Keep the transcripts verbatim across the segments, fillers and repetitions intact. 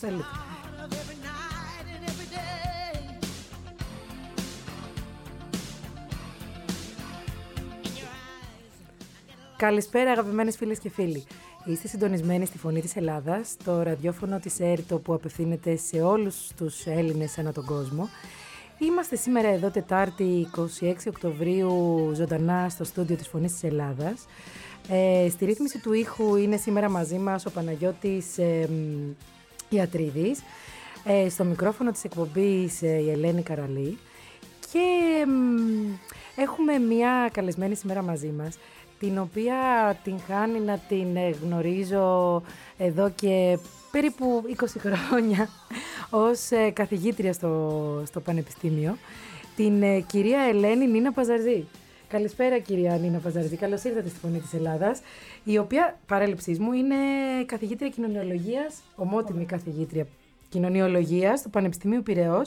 θέλετε. Καλησπέρα αγαπημένες φίλες και φίλοι. Είστε συντονισμένοι στη Φωνή της Ελλάδας, το ραδιόφωνο της ΕΡΤΟ που απευθύνεται σε όλους τους Έλληνες ανά τον κόσμο. Είμαστε σήμερα εδώ Τετάρτη είκοσι έξι Οκτωβρίου ζωντανά στο στούντιο της Φωνής της Ελλάδας. Ε, στη ρύθμιση του ήχου είναι σήμερα μαζί μας ο Παναγιώτης ε, Ιατρίδης, ε, στο μικρόφωνο της εκπομπής ε, η Ελένη Καραλή και ε, έχουμε μια καλεσμένη σήμερα μαζί μας, την οποία την χάνει να την γνωρίζω εδώ και περίπου είκοσι χρόνια ως καθηγήτρια στο, στο Πανεπιστήμιο, την κυρία Ελένη Νίνα Παζαρζή. Καλησπέρα κυρία Νίνα Παζαρζή, καλώς ήρθατε στη Φωνή της Ελλάδας, η οποία, παρέλειψής μου, είναι καθηγήτρια κοινωνιολογίας, ομότιμη καθηγήτρια κοινωνιολογίας του Πανεπιστημίου Πειραιώς,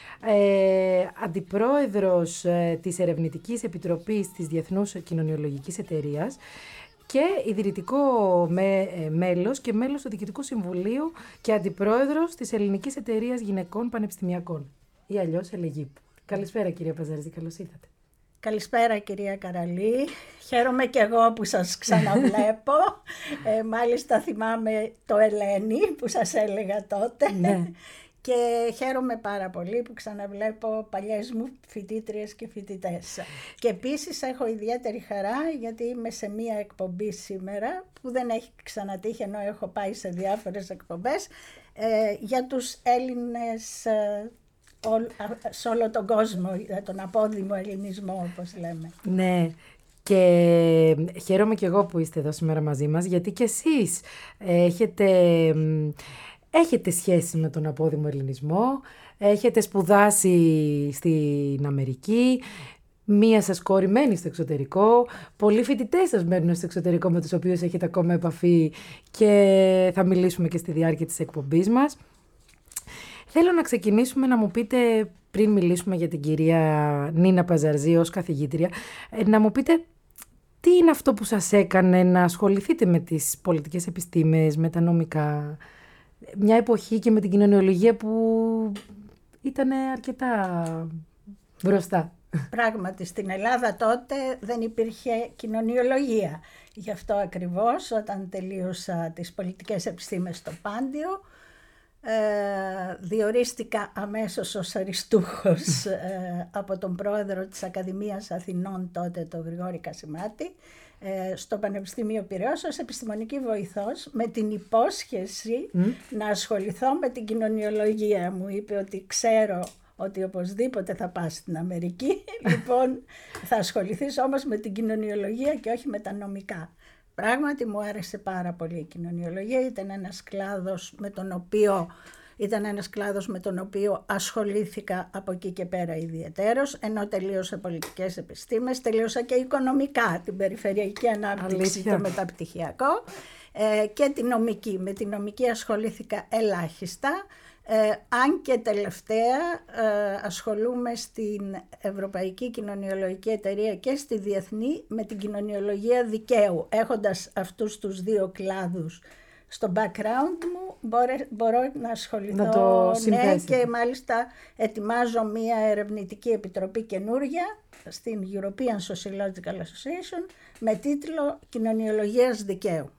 Ε, αντιπρόεδρος ε, της Ερευνητικής Επιτροπής της Διεθνούς Κοινωνιολογικής Εταιρείας και ιδρυτικό με, ε, μέλος και μέλος του Διοικητικού Συμβουλίου και αντιπρόεδρος της Ελληνικής Εταιρείας Γυναικών Πανεπιστημιακών, ή αλλιώς ΕΛΕΓΙΠ. Καλησπέρα κυρία Παζαρζή, καλώς ήρθατε. Καλησπέρα κυρία Καραλή, χαίρομαι και εγώ που σας ξαναβλέπω, ε, μάλιστα θυμάμαι το Ελένη που σας έλεγα τότε. Ναι. Και χαίρομαι πάρα πολύ που ξαναβλέπω παλιές μου φοιτήτριες και φοιτητές. Και επίσης έχω ιδιαίτερη χαρά γιατί είμαι σε μία εκπομπή σήμερα που δεν έχει ξανατύχει, ενώ έχω πάει σε διάφορες εκπομπές, ε, για τους Έλληνες ε, όλ, σε όλο τον κόσμο, τον απόδημο ελληνισμό όπως λέμε. Ναι. Και χαίρομαι και εγώ που είστε εδώ σήμερα μαζί μας, γιατί και εσείς έχετε... Έχετε σχέση με τον απόδημο ελληνισμό, έχετε σπουδάσει στην Αμερική, μία σας κόρη μένει στο εξωτερικό, πολλοί φοιτητές σας μένουν στο εξωτερικό με τους οποίους έχετε ακόμα επαφή και θα μιλήσουμε και στη διάρκεια της εκπομπής μας. Θέλω να ξεκινήσουμε να μου πείτε, πριν μιλήσουμε για την κυρία Νίνα Παζαρζή ως καθηγήτρια, να μου πείτε τι είναι αυτό που σας έκανε να ασχοληθείτε με τις πολιτικές επιστήμες, με τα νομικά, μια εποχή και με την κοινωνιολογία που ήταν αρκετά μπροστά. Πράγματι, στην Ελλάδα τότε δεν υπήρχε κοινωνιολογία. Γι' αυτό ακριβώς όταν τελείωσα τις πολιτικές επιστήμες στο Πάντιο, ε, διορίστηκα αμέσως ως αριστούχος ε, από τον πρόεδρο της Ακαδημίας Αθηνών τότε, τον Γρηγόρη Κασιμάτη, στο Πανεπιστήμιο Πειραιώς ως επιστημονική βοηθός, με την υπόσχεση mm. να ασχοληθώ με την κοινωνιολογία. Μου είπε ότι ξέρω ότι οπωσδήποτε θα πας στην Αμερική, λοιπόν θα ασχοληθείς όμως με την κοινωνιολογία και όχι με τα νομικά. Πράγματι μου άρεσε πάρα πολύ η κοινωνιολογία, ήταν ένας κλάδος με τον οποίο... Ήταν ένας κλάδος με τον οποίο ασχολήθηκα από εκεί και πέρα ιδιαιτέρως, ενώ τελείωσα πολιτικές επιστήμες, τελείωσα και οικονομικά, την περιφερειακή ανάπτυξη, Αλήθεια. Το μεταπτυχιακό ε, και την νομική. Με την νομική ασχολήθηκα ελάχιστα, ε, αν και τελευταία ε, ασχολούμαι στην Ευρωπαϊκή Κοινωνιολογική Εταιρεία και στη Διεθνή με την κοινωνιολογία δικαίου, έχοντας αυτούς τους δύο κλάδους στο background μου, μπορώ, μπορώ να ασχοληθώ, να το ναι, και μάλιστα ετοιμάζω μία ερευνητική επιτροπή καινούρια στην European Sociological Association με τίτλο «Κοινωνιολογίας δικαίου».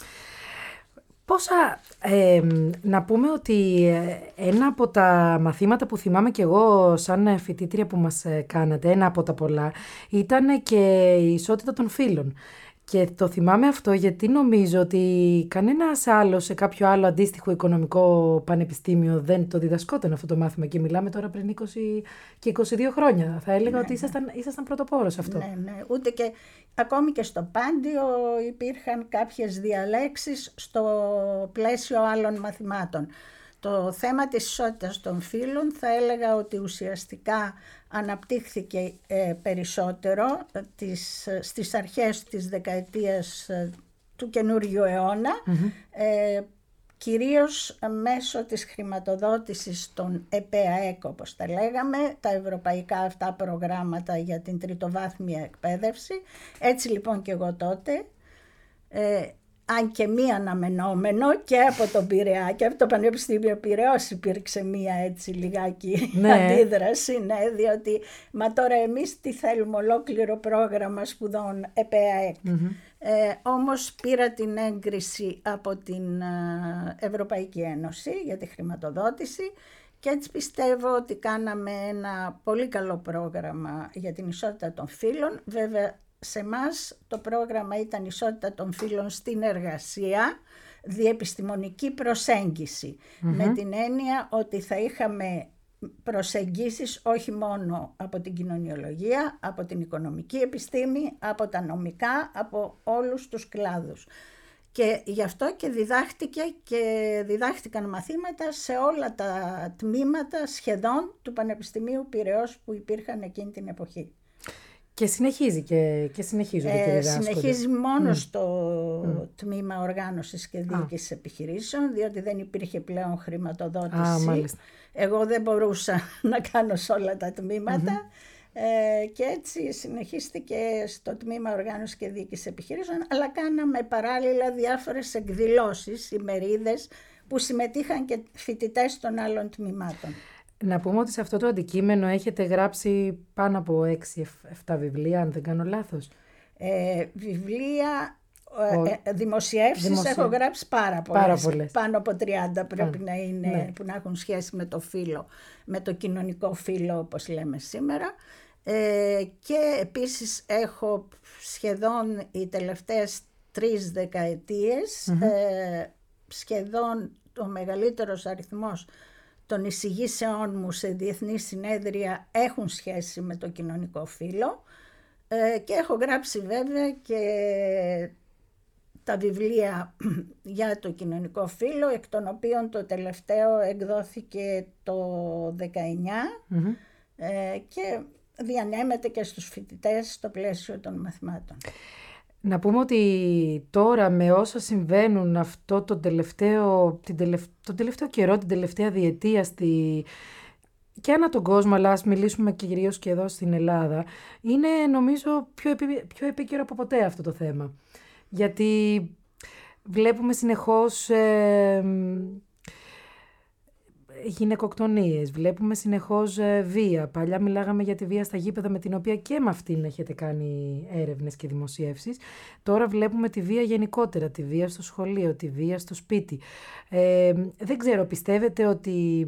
Πόσα, ε, να πούμε ότι ένα από τα μαθήματα που θυμάμαι και εγώ σαν φοιτήτρια που μας κάνατε, ένα από τα πολλά, ήταν και η ισότητα των φύλων. Και το θυμάμαι αυτό γιατί νομίζω ότι κανένας άλλος σε κάποιο άλλο αντίστοιχο οικονομικό πανεπιστήμιο δεν το διδασκόταν αυτό το μάθημα και μιλάμε τώρα πριν είκοσι και είκοσι δύο χρόνια. Θα έλεγα ναι, ότι ήσασταν, ναι. ήσασταν πρωτοπόρος αυτό. Ναι, ναι. Ούτε και ακόμη και στο Πάντιο υπήρχαν κάποιες διαλέξεις στο πλαίσιο άλλων μαθημάτων. Το θέμα της ισότητας των φύλων θα έλεγα ότι ουσιαστικά αναπτύχθηκε ε, περισσότερο τις, στις αρχές της δεκαετίας ε, του καινούριου αιώνα, mm-hmm. ε, κυρίως μέσω της χρηματοδότησης των ΕΠΑΕΚ, όπως τα λέγαμε, τα ευρωπαϊκά αυτά προγράμματα για την τριτοβάθμια εκπαίδευση. Έτσι λοιπόν και εγώ τότε ε, αν και μη αναμενόμενο, και από τον Πειραιά και από το Πανεπιστήμιο Πειραιώς υπήρξε μία έτσι λιγάκι ναι. αντίδραση, ναι, διότι μα τώρα εμείς τι θέλουμε, ολόκληρο πρόγραμμα σπουδών ΕΠΕΑΕΚ. Mm-hmm. Ε, όμως πήρα την έγκριση από την Ευρωπαϊκή Ένωση για τη χρηματοδότηση και έτσι πιστεύω ότι κάναμε ένα πολύ καλό πρόγραμμα για την ισότητα των φύλων. Βέβαια, σε εμάς το πρόγραμμα ήταν ισότητα των φύλων στην εργασία, διεπιστημονική προσέγγιση, mm-hmm. με την έννοια ότι θα είχαμε προσεγγίσεις όχι μόνο από την κοινωνιολογία, από την οικονομική επιστήμη, από τα νομικά, από όλους τους κλάδους. Και γι' αυτό και διδάχτηκε και διδάχτηκαν μαθήματα σε όλα τα τμήματα σχεδόν του Πανεπιστημίου Πειραιώς που υπήρχαν εκείνη την εποχή. Και συνεχίζει και, και συνεχίζονται ε, και διδάσκονται. Συνεχίζει μόνο mm. στο mm. τμήμα οργάνωσης και διοίκησης ah. επιχειρήσεων, διότι δεν υπήρχε πλέον χρηματοδότηση. Ah, Εγώ δεν μπορούσα να κάνω σε όλα τα τμήματα. Mm-hmm. Ε, και έτσι συνεχίστηκε στο τμήμα οργάνωσης και διοίκησης επιχειρήσεων, αλλά κάναμε παράλληλα διάφορες εκδηλώσεις, ημερίδες, που συμμετείχαν και φοιτητές των άλλων τμήματων. Να πούμε ότι σε αυτό το αντικείμενο έχετε γράψει πάνω από έξι εφτά βιβλία, αν δεν κάνω λάθος. Ε, βιβλία, Ο... ε, δημοσιεύσεις Δημοσία... έχω γράψει πάρα πολλές. Πάρα πολλές. Πάνω από τριάντα πρέπει Α, να είναι, ναι. που να έχουν σχέση με το φύλο, με το κοινωνικό φύλο όπως λέμε σήμερα. Ε, και επίσης έχω σχεδόν οι τελευταίες τρεις δεκαετίες, mm-hmm. ε, σχεδόν ο μεγαλύτερος αριθμός των εισηγήσεών μου σε διεθνή συνέδρια έχουν σχέση με το κοινωνικό φύλο, ε, και έχω γράψει βέβαια και τα βιβλία για το κοινωνικό φύλο, εκ των οποίων το τελευταίο εκδόθηκε το δεκαεννιά mm-hmm. ε, και διανέμεται και στους φοιτητές στο πλαίσιο των μαθημάτων. Να πούμε ότι τώρα με όσα συμβαίνουν αυτό το τελευταίο, την τελευ... το τελευταίο καιρό, την τελευταία διετία στη... και ανά τον κόσμο, αλλά ας μιλήσουμε και κυρίως και εδώ στην Ελλάδα, είναι νομίζω πιο, επί... πιο επίκαιρο από ποτέ αυτό το θέμα. Γιατί βλέπουμε συνεχώς ε... γυναικοκτονίες, βλέπουμε συνεχώς ε, βία. Παλιά μιλάγαμε για τη βία στα γήπεδα, με την οποία και με αυτήν έχετε κάνει έρευνες και δημοσιεύσεις. Τώρα βλέπουμε τη βία γενικότερα, τη βία στο σχολείο, τη βία στο σπίτι. Ε, δεν ξέρω, πιστεύετε ότι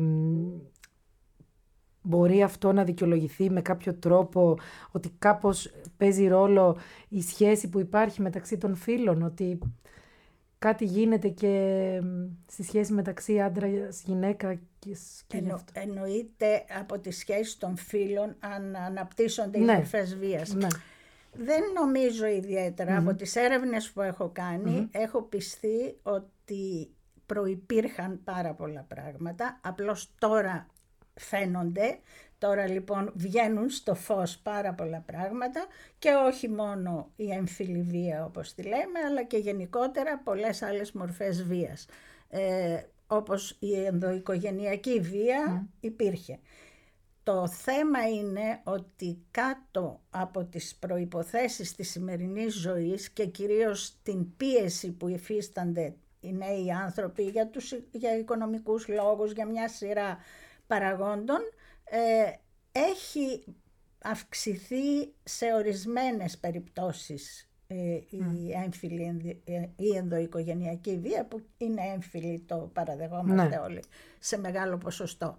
μπορεί αυτό να δικαιολογηθεί με κάποιο τρόπο, ότι κάπως παίζει ρόλο η σχέση που υπάρχει μεταξύ των φύλων, ότι κάτι γίνεται και στη σχέση μεταξύ άντρα-γυναίκα και, και Εννο, εννοείται από τη σχέση των φύλων αν αναπτύσσονται ναι. οι μορφές βίας. Ναι. Δεν νομίζω ιδιαίτερα. Mm-hmm. Από τις έρευνες που έχω κάνει mm-hmm. έχω πιστεί ότι προϋπήρχαν πάρα πολλά πράγματα, απλώς τώρα φαίνονται. Τώρα λοιπόν βγαίνουν στο φως πάρα πολλά πράγματα και όχι μόνο η έμφυλη βία όπως τη λέμε, αλλά και γενικότερα πολλές άλλες μορφές βίας. Ε, όπως η ενδοοικογενειακή βία mm. υπήρχε. Το θέμα είναι ότι κάτω από τις προϋποθέσεις της σημερινής ζωής και κυρίως την πίεση που υφίστανται οι νέοι άνθρωποι για, τους, για οικονομικούς λόγους, για μια σειρά παραγόντων, ε, έχει αυξηθεί σε ορισμένες περιπτώσεις ε, η mm. έμφυλη ή ενδοοικογενειακή βία, που είναι έμφυλη, το παραδεχόμαστε ναι. όλοι σε μεγάλο ποσοστό.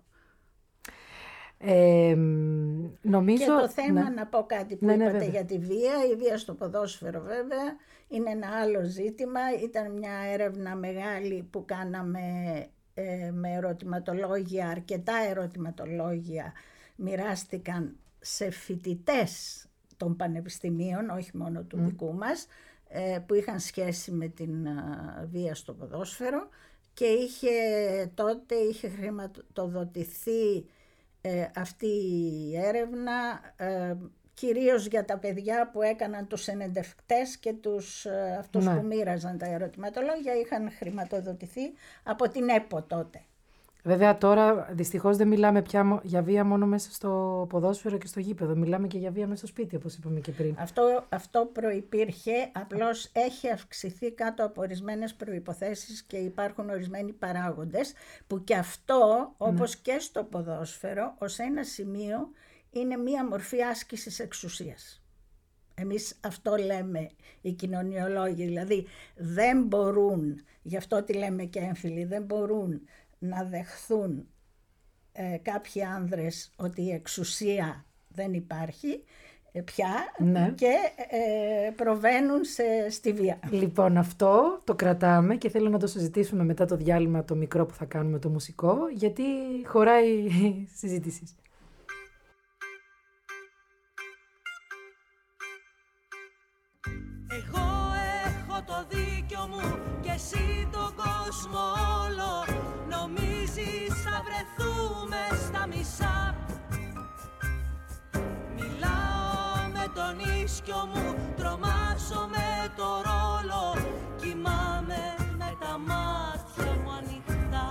Ε, νομίζω... Και το θέμα, ναι. να πω κάτι που ναι, είπατε ναι, για τη βία, η βία στο ποδόσφαιρο βέβαια είναι ένα άλλο ζήτημα. Ήταν μια έρευνα μεγάλη που κάναμε ε, με ερωτηματολόγια, αρκετά ερωτηματολόγια μοιράστηκαν σε φοιτητές των πανεπιστημίων, όχι μόνο του mm. δικού μας, ε, που είχαν σχέση με την uh, βία στο ποδόσφαιρο, και είχε, τότε είχε χρηματοδοτηθεί ε, αυτή η έρευνα ε, κυρίως για τα παιδιά που έκαναν τους συνεντευκτές και τους, ε, αυτούς ναι. που μοίραζαν τα ερωτηματολόγια, είχαν χρηματοδοτηθεί από την ΕΠΟ τότε. Βέβαια τώρα δυστυχώς δεν μιλάμε πια για βία μόνο μέσα στο ποδόσφαιρο και στο γήπεδο. Μιλάμε και για βία μέσα στο σπίτι, όπως είπαμε και πριν. Αυτό, αυτό προϋπήρχε, απλώς έχει αυξηθεί κάτω από ορισμένες προϋποθέσεις και υπάρχουν ορισμένοι παράγοντες που και αυτό, όπως ναι. και στο ποδόσφαιρο, ως ένα σημείο είναι μία μορφή άσκησης εξουσίας. Εμείς αυτό λέμε οι κοινωνιολόγοι, δηλαδή δεν μπορούν, γι' αυτό τι λέμε και έμφυλοι, δεν μπορούν να δεχθούν ε, κάποιοι άνδρες ότι η εξουσία δεν υπάρχει ε, πια ναι. και ε, προβαίνουν σε, στη βία. Λοιπόν, αυτό το κρατάμε και θέλω να το συζητήσουμε μετά το διάλειμμα το μικρό που θα κάνουμε το μουσικό, γιατί χωράει η συζήτηση. Εγώ έχω το δίκιο μου και εσύ τον κόσμο όλο. Νομίζεις θα βρεθούμε στα μισά. Μιλάω με τον ίσκιο μου, τρομάζω με το ρόλο. Κοιμάμαι με τα μάτια μου ανοιχτά.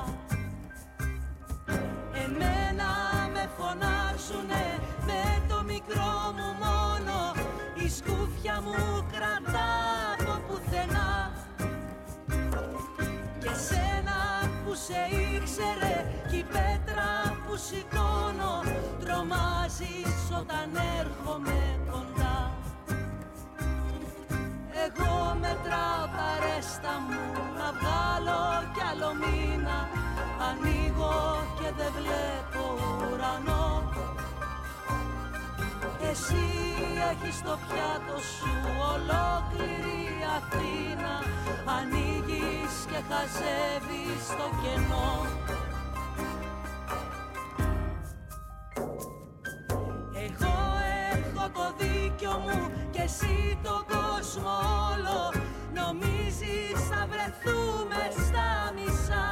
Εμένα με φωνάζουνε με το μικρό μου μόνο. Η σκούφια μου κρατά από πουθενά. Και σένα που σε ήξερε κι η πέτρα που σηκώνω τρομάζεις όταν έρχομαι κοντά. Εγώ μετράω τα ρέστα μου να βγάλω κι άλλο μήνα. Ανοίγω και δεν βλέπω ουρανό. Εσύ έχεις στο πιάτο σου ολόκληρη Αθήνα. Ανοίγεις και χαζεύεις το κενό. Εγώ έχω το δίκιο μου και εσύ τον κόσμο όλο. Νομίζεις θα βρεθούμε στα μισά.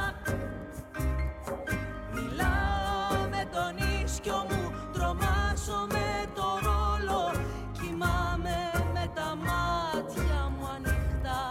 Μιλάω με τον ίσκιο μου, τρομάζω με το ρόλο. Κοιμάμαι με τα μάτια μου ανοιχτά.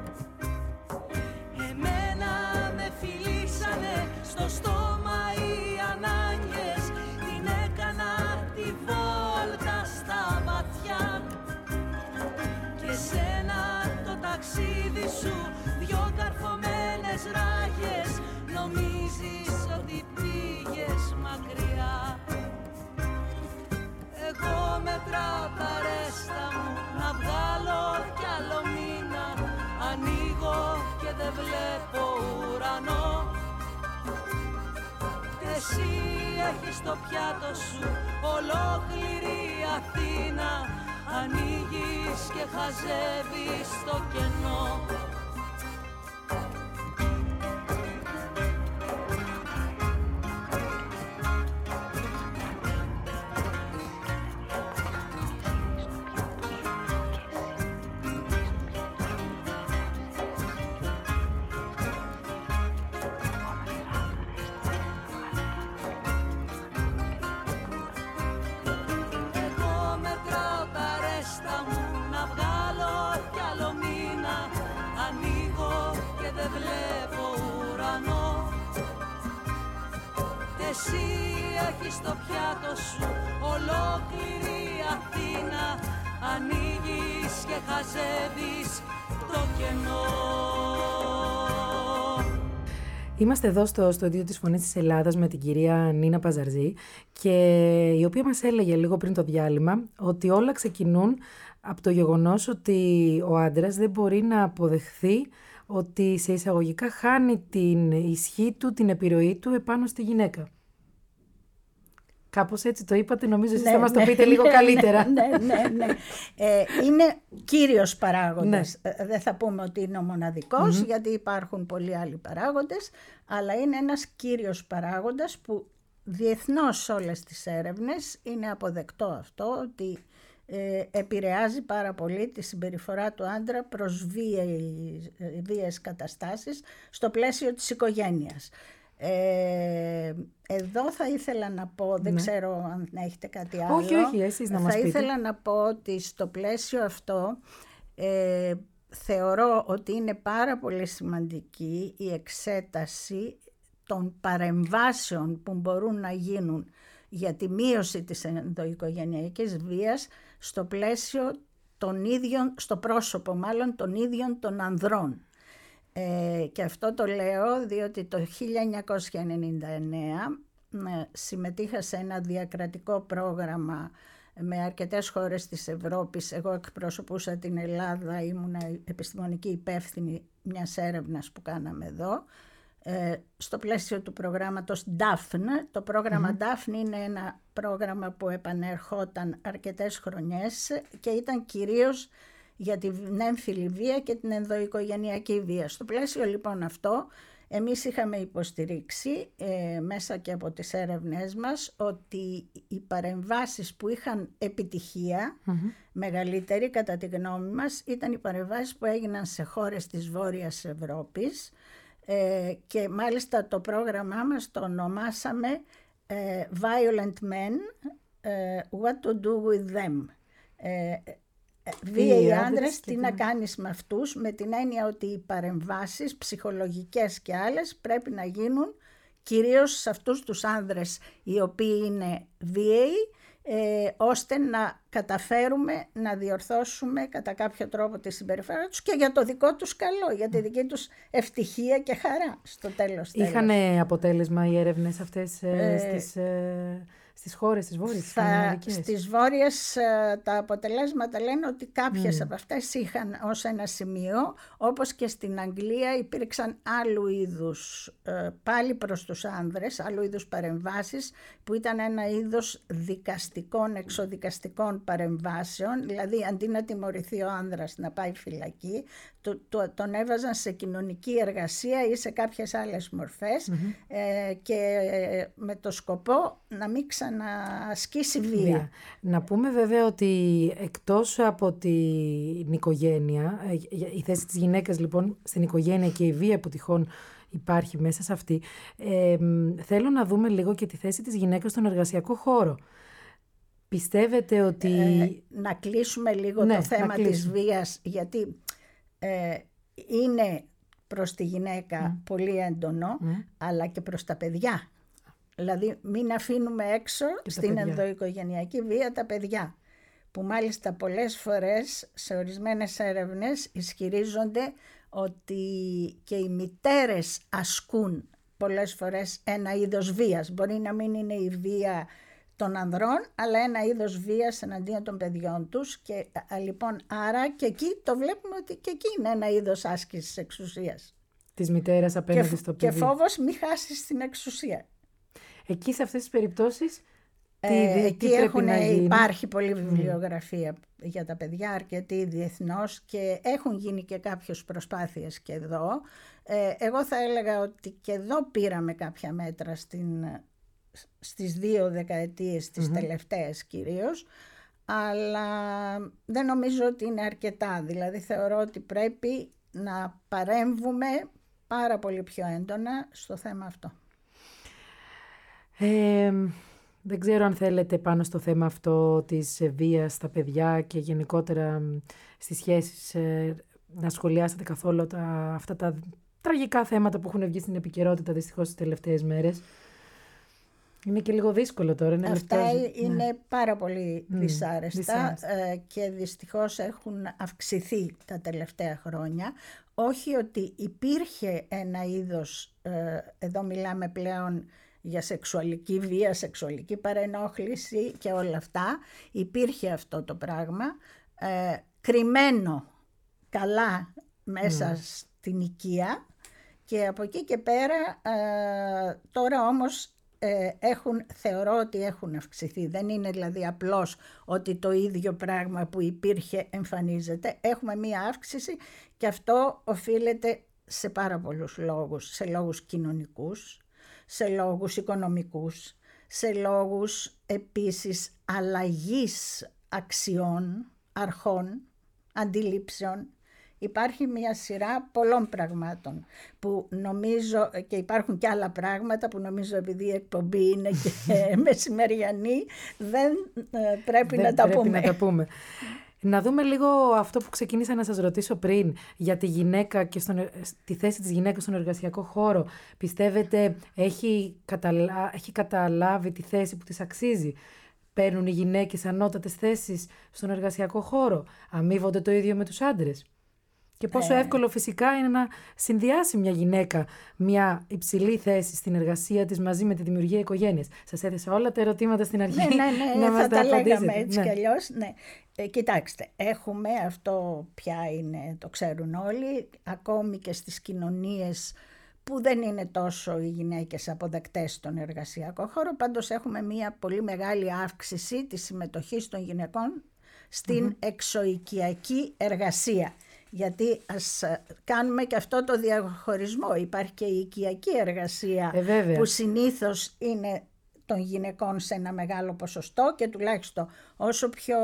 Εμένα με φιλήσανε στο στόμα οι ανάγκες. Την έκανα τη βόλτα στα βαθιά. Και σένα το ταξίδι σου δυο καρφωμένες ράγες. Νομίζεις ότι πήγες μακριά. Εγώ μετράω τα ρέστα μου να βγάλω κι άλλο μήνα. Ανοίγω και δεν βλέπω ουρανό. Εσύ έχεις στο πιάτο σου ολόκληρη Αθήνα. Ανοίγεις και χαζεύεις το κενό. Εσύ έχεις στο πιάτο σου ολόκληρη Αθήνα. Ανοίγεις και χαζεύεις το κενό. Είμαστε εδώ στο στούντιο της Φωνής της Ελλάδας με την κυρία Νίνα Παζαρζή και η οποία μας έλεγε λίγο πριν το διάλειμμα ότι όλα ξεκινούν από το γεγονός ότι ο άντρας δεν μπορεί να αποδεχθεί ότι σε εισαγωγικά χάνει την ισχύ του, την επιρροή του επάνω στη γυναίκα. Κάπως έτσι το είπατε, νομίζω εσείς ναι, θα μας ναι, το πείτε ναι, λίγο καλύτερα. Ναι, ναι, ναι. ναι. Ε, είναι κύριος παράγοντας. Ναι. Δεν θα πούμε ότι είναι ο μοναδικός, mm-hmm. γιατί υπάρχουν πολλοί άλλοι παράγοντες, αλλά είναι ένας κύριος παράγοντας που διεθνώς όλες τις έρευνες είναι αποδεκτό αυτό, ότι ε, επηρεάζει πάρα πολύ τη συμπεριφορά του άντρα προς βίαιες, βίαιες καταστάσεις στο πλαίσιο της οικογένειας. Ε, εδώ θα ήθελα να πω, δεν ναι. ξέρω αν έχετε κάτι άλλο. Όχι, όχι, εσείς να μας θα πείτε. ήθελα να πω ότι στο πλαίσιο αυτό ε, θεωρώ ότι είναι πάρα πολύ σημαντική η εξέταση των παρεμβάσεων που μπορούν να γίνουν για τη μείωση της ενδοοικογενειακής βίας στο πλαίσιο των ίδιων, στο πρόσωπο μάλλον των ίδιων των ανδρών. Ε, και αυτό το λέω διότι το χίλια εννιακόσια ενενήντα εννέα ε, συμμετείχα σε ένα διακρατικό πρόγραμμα με αρκετές χώρες της Ευρώπης. Εγώ εκπροσωπούσα την Ελλάδα, ήμουν επιστημονική υπεύθυνη μιας έρευνας που κάναμε εδώ, ε, στο πλαίσιο του προγράμματος Daphne. Το πρόγραμμα mm-hmm. Daphne είναι ένα πρόγραμμα που επανερχόταν αρκετές χρονιές και ήταν κυρίως για την έμφυλη βία και την ενδοοικογενειακή βία. Στο πλαίσιο λοιπόν αυτό, εμείς είχαμε υποστηρίξει ε, μέσα και από τις έρευνές μας ότι οι παρεμβάσεις που είχαν επιτυχία, mm-hmm. μεγαλύτερη κατά τη γνώμη μας, ήταν οι παρεμβάσεις που έγιναν σε χώρες της Βόρειας Ευρώπης ε, και μάλιστα το πρόγραμμά μας το ονομάσαμε ε, Violent Men, ε, What to do with them. Ε, Βίαιοι άντρες, τι να κάνεις με αυτούς, με την έννοια ότι οι παρεμβάσεις ψυχολογικές και άλλες πρέπει να γίνουν κυρίως σε αυτούς τους άνδρες οι οποίοι είναι βίαιοι, ε, ώστε να καταφέρουμε να διορθώσουμε κατά κάποιο τρόπο τη συμπεριφορά τους και για το δικό τους καλό, για τη δική τους ευτυχία και χαρά στο τέλος. Είχαν αποτέλεσμα οι έρευνες αυτές ε, ε, στις... Ε... Στις χώρες της Βόρειας, Θα, στις Βόρειες τα αποτελέσματα λένε ότι κάποιες mm. από αυτές είχαν ως ένα σημείο, όπως και στην Αγγλία υπήρξαν άλλου είδους, πάλι προς τους άνδρες, άλλου είδους παρεμβάσεις που ήταν ένα είδος δικαστικών, εξοδικαστικών παρεμβάσεων, δηλαδή αντί να τιμωρηθεί ο άνδρας να πάει φυλακή, το, το, τον έβαζαν σε κοινωνική εργασία ή σε κάποιες άλλες μορφές mm-hmm. ε, και ε, με το σκοπό να μην ξανασκήσει βία. βία. Να πούμε βέβαια ότι εκτός από την οικογένεια, η θέση της γυναίκας λοιπόν στην οικογένεια και η βία που τυχόν υπάρχει μέσα σε αυτή, ε, θέλω να δούμε λίγο και τη θέση της γυναίκας στον εργασιακό χώρο. Πιστεύετε ότι... Ε, να κλείσουμε λίγο ναι, το θέμα της βίας, γιατί ε, είναι προς τη γυναίκα mm. πολύ έντονο, mm. αλλά και προς τα παιδιά. Δηλαδή μην αφήνουμε έξω και στην ενδοοικογενειακή βία τα παιδιά, που μάλιστα πολλές φορές σε ορισμένες έρευνες ισχυρίζονται ότι και οι μητέρες ασκούν πολλές φορές ένα είδος βίας. Μπορεί να μην είναι η βία των ανδρών, αλλά ένα είδος βίας εναντίον των παιδιών τους. Και α, λοιπόν, άρα και εκεί το βλέπουμε ότι και εκεί είναι ένα είδος άσκησης εξουσίας. Της μητέρας απέναντι και, στο παιδί. Και φόβος μη χάσεις την εξουσία. Εκεί σε αυτές τις περιπτώσεις τι, ε, τι εκεί πρέπει έχουν, να γίνει. Υπάρχει πολλή βιβλιογραφία mm. για τα παιδιά, αρκετή διεθνώς, και έχουν γίνει και κάποιες προσπάθειες και εδώ. Ε, εγώ θα έλεγα ότι και εδώ πήραμε κάποια μέτρα στην, στις δύο δεκαετίες, τις mm-hmm. τελευταίες κυρίως, αλλά δεν νομίζω ότι είναι αρκετά. Δηλαδή θεωρώ ότι πρέπει να παρέμβουμε πάρα πολύ πιο έντονα στο θέμα αυτό. Ε, δεν ξέρω αν θέλετε πάνω στο θέμα αυτό της βίας στα παιδιά και γενικότερα στις σχέσεις ε, να σχολιάσετε καθόλου τα, αυτά τα τραγικά θέματα που έχουν βγει στην επικαιρότητα δυστυχώς τις τελευταίες μέρες. Είναι και λίγο δύσκολο τώρα. Είναι Αυτά λεπτός, είναι ναι. πάρα πολύ δυσάρεστα, mm, δυσάρεστα. Ε, και δυστυχώς έχουν αυξηθεί τα τελευταία χρόνια. Όχι ότι υπήρχε ένα είδος, ε, εδώ μιλάμε πλέον για σεξουαλική βία, σεξουαλική παρενόχληση και όλα αυτά. Υπήρχε αυτό το πράγμα, ε, κρυμμένο καλά μέσα mm. στην οικία, και από εκεί και πέρα ε, τώρα όμως ε, έχουν, θεωρώ ότι έχουν αυξηθεί. Δεν είναι δηλαδή απλώς ότι το ίδιο πράγμα που υπήρχε εμφανίζεται. Έχουμε μία αύξηση και αυτό οφείλεται σε πάρα πολλούς λόγους. Σε λόγους κοινωνικούς, σε λόγους οικονομικούς, σε λόγους επίσης αλλαγής αξιών, αρχών, αντιλήψεων. Υπάρχει μια σειρά πολλών πραγμάτων που νομίζω, και υπάρχουν και άλλα πράγματα που νομίζω επειδή η εκπομπή είναι και μεσημεριανή, δεν πρέπει, δεν να, τα πρέπει πούμε. να τα πούμε. Να δούμε λίγο αυτό που ξεκίνησα να σας ρωτήσω πριν για τη γυναίκα και στον, τη θέση της γυναίκας στον εργασιακό χώρο. Πιστεύετε έχει, καταλα... έχει καταλάβει τη θέση που της αξίζει? Παίρνουν οι γυναίκες ανώτατες θέσεις στον εργασιακό χώρο? Αμείβονται το ίδιο με τους άντρες? Και πόσο ε... εύκολο φυσικά είναι να συνδυάσει μια γυναίκα μια υψηλή θέση στην εργασία της μαζί με τη δημιουργία οικογένειας? Σας έθεσα όλα τα ερωτήματα στην αρχή. Ναι, ναι, ναι, να μας θα τα, τα απαντήσετε. λέγαμε έτσι ναι. κι αλλιώς. Ναι. Ε, κοιτάξτε, έχουμε αυτό πια είναι, το ξέρουν όλοι, ακόμη και στις κοινωνίες που δεν είναι τόσο οι γυναίκες αποδεκτές στον εργασιακό χώρο, πάντως έχουμε μια πολύ μεγάλη αύξηση της συμμετοχής των γυναικών στην mm-hmm. εξοικιακή εργασία. Γιατί ας κάνουμε και αυτό το διαχωρισμό. Υπάρχει και η οικιακή εργασία ε, που συνήθως είναι των γυναικών σε ένα μεγάλο ποσοστό και τουλάχιστον όσο πιο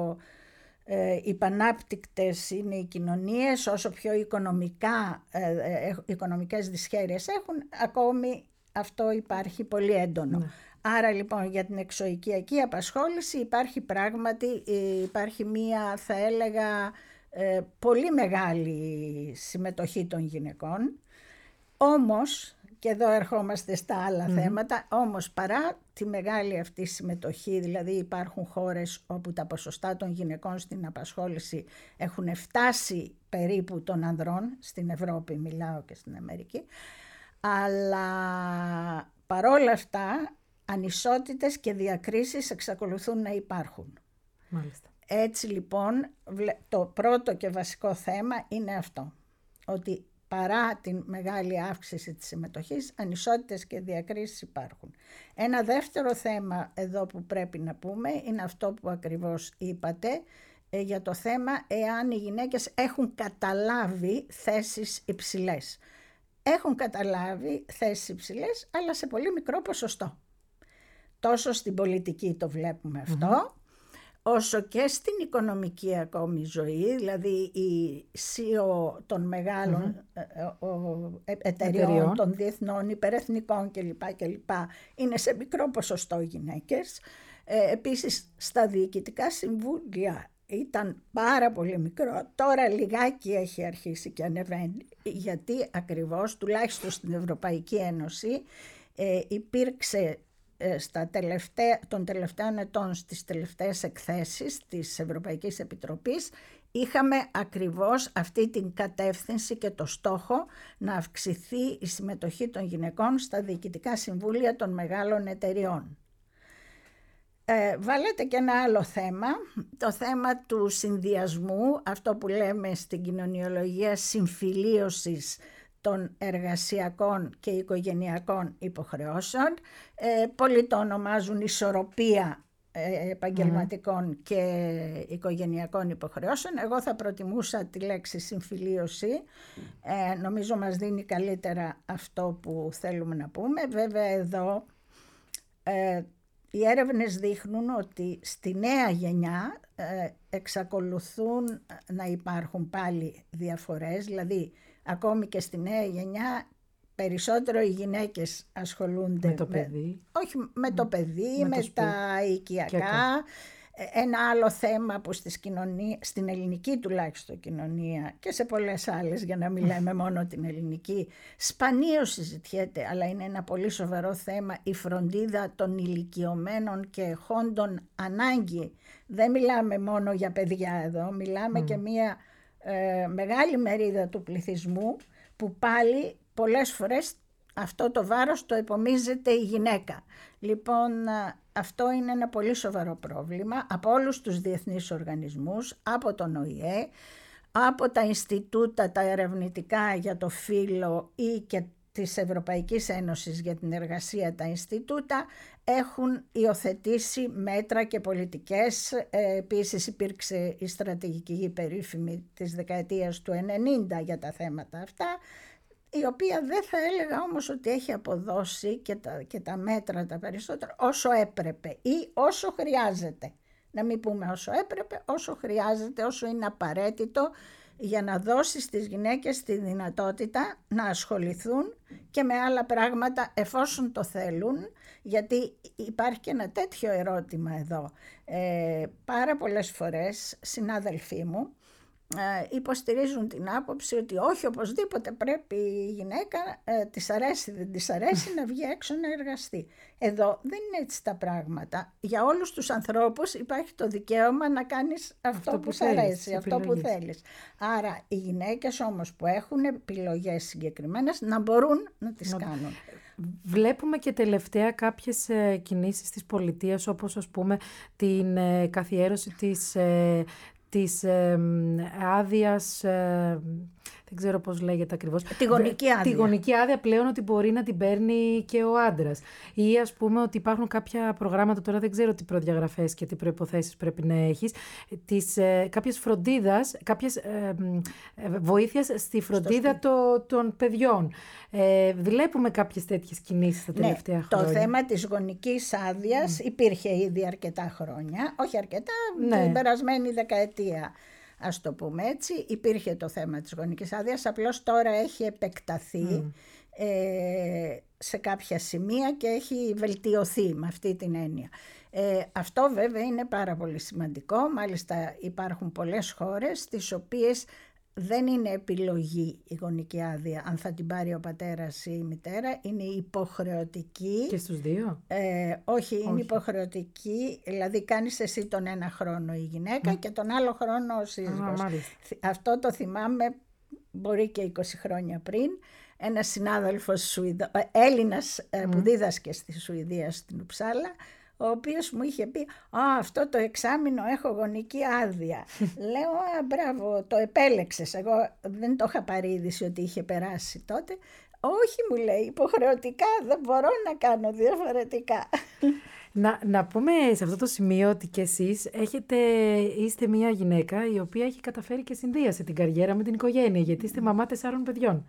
ε, υπανάπτυκτες είναι οι κοινωνίες, όσο πιο οικονομικά, ε, ε, οικονομικές δυσχέρειες έχουν, ακόμη αυτό υπάρχει πολύ έντονο. Ναι. Άρα λοιπόν για την εξοικιακή απασχόληση υπάρχει πράγματι, υπάρχει μία θα έλεγα ε, πολύ μεγάλη συμμετοχή των γυναικών. Όμως, και εδώ ερχόμαστε στα άλλα mm-hmm. θέματα, όμως παρά τη μεγάλη αυτή συμμετοχή, δηλαδή υπάρχουν χώρες όπου τα ποσοστά των γυναικών στην απασχόληση έχουν φτάσει περίπου των ανδρών, στην Ευρώπη μιλάω και στην Αμερική, αλλά παρόλα αυτά ανισότητες και διακρίσεις εξακολουθούν να υπάρχουν. Μάλιστα. Έτσι λοιπόν το πρώτο και βασικό θέμα είναι αυτό, ότι παρά την μεγάλη αύξηση της συμμετοχής, ανισότητες και διακρίσεις υπάρχουν. Ένα δεύτερο θέμα εδώ που πρέπει να πούμε είναι αυτό που ακριβώς είπατε, ε, για το θέμα εάν οι γυναίκες έχουν καταλάβει θέσεις υψηλές. Έχουν καταλάβει θέσεις υψηλές, αλλά σε πολύ μικρό ποσοστό. Τόσο στην πολιτική το βλέπουμε αυτό, mm-hmm. όσο και στην οικονομική ακόμη ζωή, δηλαδή η σι ι ο των μεγάλων mm-hmm. εταιριών, εταιριών, των διεθνών, υπερεθνικών κλπ. κλπ. Είναι σε μικρό ποσοστό γυναίκες. Ε, επίσης στα διοικητικά συμβούλια ήταν πάρα πολύ μικρό, τώρα λιγάκι έχει αρχίσει και ανεβαίνει, γιατί ακριβώς τουλάχιστον στην Ευρωπαϊκή Ένωση ε, υπήρξε στα τελευταία, των τελευταίων ετών στις τελευταίες εκθέσεις της Ευρωπαϊκής Επιτροπής είχαμε ακριβώς αυτή την κατεύθυνση και το στόχο να αυξηθεί η συμμετοχή των γυναικών στα διοικητικά συμβούλια των μεγάλων εταιριών. Ε, βάλετε και ένα άλλο θέμα, το θέμα του συνδυασμού, αυτό που λέμε στην κοινωνιολογία συμφιλίωσης των εργασιακών και οικογενειακών υποχρεώσεων. Ε, πολλοί το ονομάζουν ισορροπία ε, επαγγελματικών mm. και οικογενειακών υποχρεώσεων. Εγώ θα προτιμούσα τη λέξη συμφιλίωση. Ε, νομίζω μας δίνει καλύτερα αυτό που θέλουμε να πούμε. Βέβαια εδώ ε, οι έρευνες δείχνουν ότι στη νέα γενιά ε, εξακολουθούν να υπάρχουν πάλι διαφορές, δηλαδή ακόμη και στη νέα γενιά περισσότερο οι γυναίκες ασχολούνται με το παιδί, με, όχι με το παιδί, με, με, το τα οικιακά. Ένα άλλο θέμα που στις κοινωνίες, στην ελληνική τουλάχιστον κοινωνία και σε πολλές άλλες, για να μην λέμε μόνο την ελληνική, σπανίως συζητιέται, αλλά είναι ένα πολύ σοβαρό θέμα, η φροντίδα των ηλικιωμένων και εχόντων ανάγκη. Δεν μιλάμε μόνο για παιδιά εδώ, μιλάμε mm. και μια ε, μεγάλη μερίδα του πληθυσμού που πάλι πολλές φορές αυτό το βάρος το επομίζεται η γυναίκα. Λοιπόν, αυτό είναι ένα πολύ σοβαρό πρόβλημα από όλους τους διεθνείς οργανισμούς, από τον Ο Η Ε, από τα Ινστιτούτα, τα ερευνητικά για το φύλο ή και της Ευρωπαϊκής Ένωσης για την Εργασία, τα Ινστιτούτα έχουν υιοθετήσει μέτρα και πολιτικές. Ε, επίσης υπήρξε η στρατηγική περίφημη της δεκαετίας του ενενήντα για τα θέματα αυτά, η οποία δεν θα έλεγα όμως ότι έχει αποδώσει και τα, και τα μέτρα τα περισσότερα όσο έπρεπε ή όσο χρειάζεται. Να μην πούμε όσο έπρεπε, όσο χρειάζεται, όσο είναι απαραίτητο για να δώσει στις γυναίκες τη δυνατότητα να ασχοληθούν και με άλλα πράγματα εφόσον το θέλουν, Γιατί υπάρχει και ένα τέτοιο ερώτημα εδώ. Ε, πάρα πολλές φορές συνάδελφοί μου ε, υποστηρίζουν την άποψη ότι όχι, οπωσδήποτε πρέπει η γυναίκα, ε, της αρέσει δεν της αρέσει, να βγει έξω να εργαστεί. Εδώ δεν είναι έτσι τα πράγματα. Για όλους τους ανθρώπους υπάρχει το δικαίωμα να κάνεις αυτό, αυτό που, που θέλεις, αρέσει, αυτό που θέλεις. Άρα οι γυναίκες όμως που έχουν επιλογές συγκεκριμένες να μπορούν να τις να... κάνουν. Βλέπουμε και τελευταία κάποιες ε, κινήσεις της πολιτείας, όπως ας πούμε την ε, καθιέρωση της, ε, της ε, άδειας, ε, δεν ξέρω πώς λέγεται ακριβώς. Τη γονική άδεια. Τη γονική άδεια πλέον ότι μπορεί να την παίρνει και ο άντρας. Ή ας πούμε ότι υπάρχουν κάποια προγράμματα, τώρα δεν ξέρω τι προδιαγραφές και τι προϋποθέσεις πρέπει να έχεις, της, ε, κάποιες φροντίδας, κάποιες ε, ε, βοήθειας στη φροντίδα το, των παιδιών. Ε, βλέπουμε κάποιες τέτοιες κινήσεις τα τελευταία ναι, χρόνια. Το θέμα της γονικής άδειας mm. υπήρχε ήδη αρκετά χρόνια, όχι αρκετά, ναι. την περασμένη δεκαετία. Ας το πούμε έτσι, υπήρχε το θέμα της γονικής άδειας, απλώς τώρα έχει επεκταθεί mm. ε, σε κάποια σημεία και έχει βελτιωθεί με αυτή την έννοια. Ε, αυτό βέβαια είναι πάρα πολύ σημαντικό, μάλιστα υπάρχουν πολλές χώρες τις οποίες δεν είναι επιλογή η γονική άδεια, αν θα την πάρει ο πατέρας ή η μητέρα, είναι υποχρεωτική. Και στους δύο? Ε, όχι, όχι, είναι υποχρεωτική, δηλαδή κάνεις εσύ τον ένα χρόνο η γυναίκα mm. και τον άλλο χρόνο ο σύζυγος. Ah, αυτό το θυμάμαι, μπορεί και είκοσι χρόνια πριν, ένας συνάδελφος Σουηδο, Έλληνας mm. που δίδασκε στη Σουηδία, στην Ουψάλα, ο οποίος μου είχε πει «Α, αυτό το εξάμηνο έχω γονική άδεια». Λέω «Α, μπράβο, το επέλεξες». Εγώ δεν το είχα πάρει είδηση ότι είχε περάσει τότε. «Όχι», μου λέει, «υποχρεωτικά, δεν μπορώ να κάνω διαφορετικά». Να, να πούμε σε αυτό το σημείο ότι και εσείς έχετε, είστε μια γυναίκα η οποία έχει καταφέρει και συνδύασε την καριέρα με την οικογένεια, γιατί είστε μαμά τεσσάρων παιδιών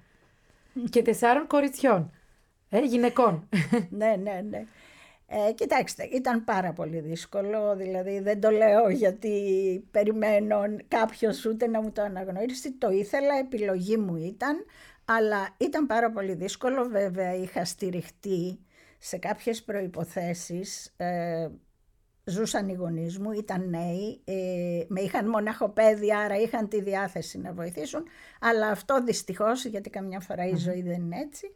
και τεσσάρων κοριτσιών, ε, γυναικών. Ναι, ναι, ναι. Ε, κοιτάξτε, ήταν πάρα πολύ δύσκολο, δηλαδή δεν το λέω γιατί περιμένω κάποιος ούτε να μου το αναγνωρίσει, το ήθελα, επιλογή μου ήταν, αλλά ήταν πάρα πολύ δύσκολο, βέβαια είχα στηριχτεί σε κάποιες προϋποθέσεις, ε, ζούσαν οι γονείς μου, ήταν νέοι, ε, με είχαν μοναχοπαίδια, άρα είχαν τη διάθεση να βοηθήσουν, αλλά αυτό δυστυχώς, γιατί καμιά φορά η ζωή δεν είναι έτσι,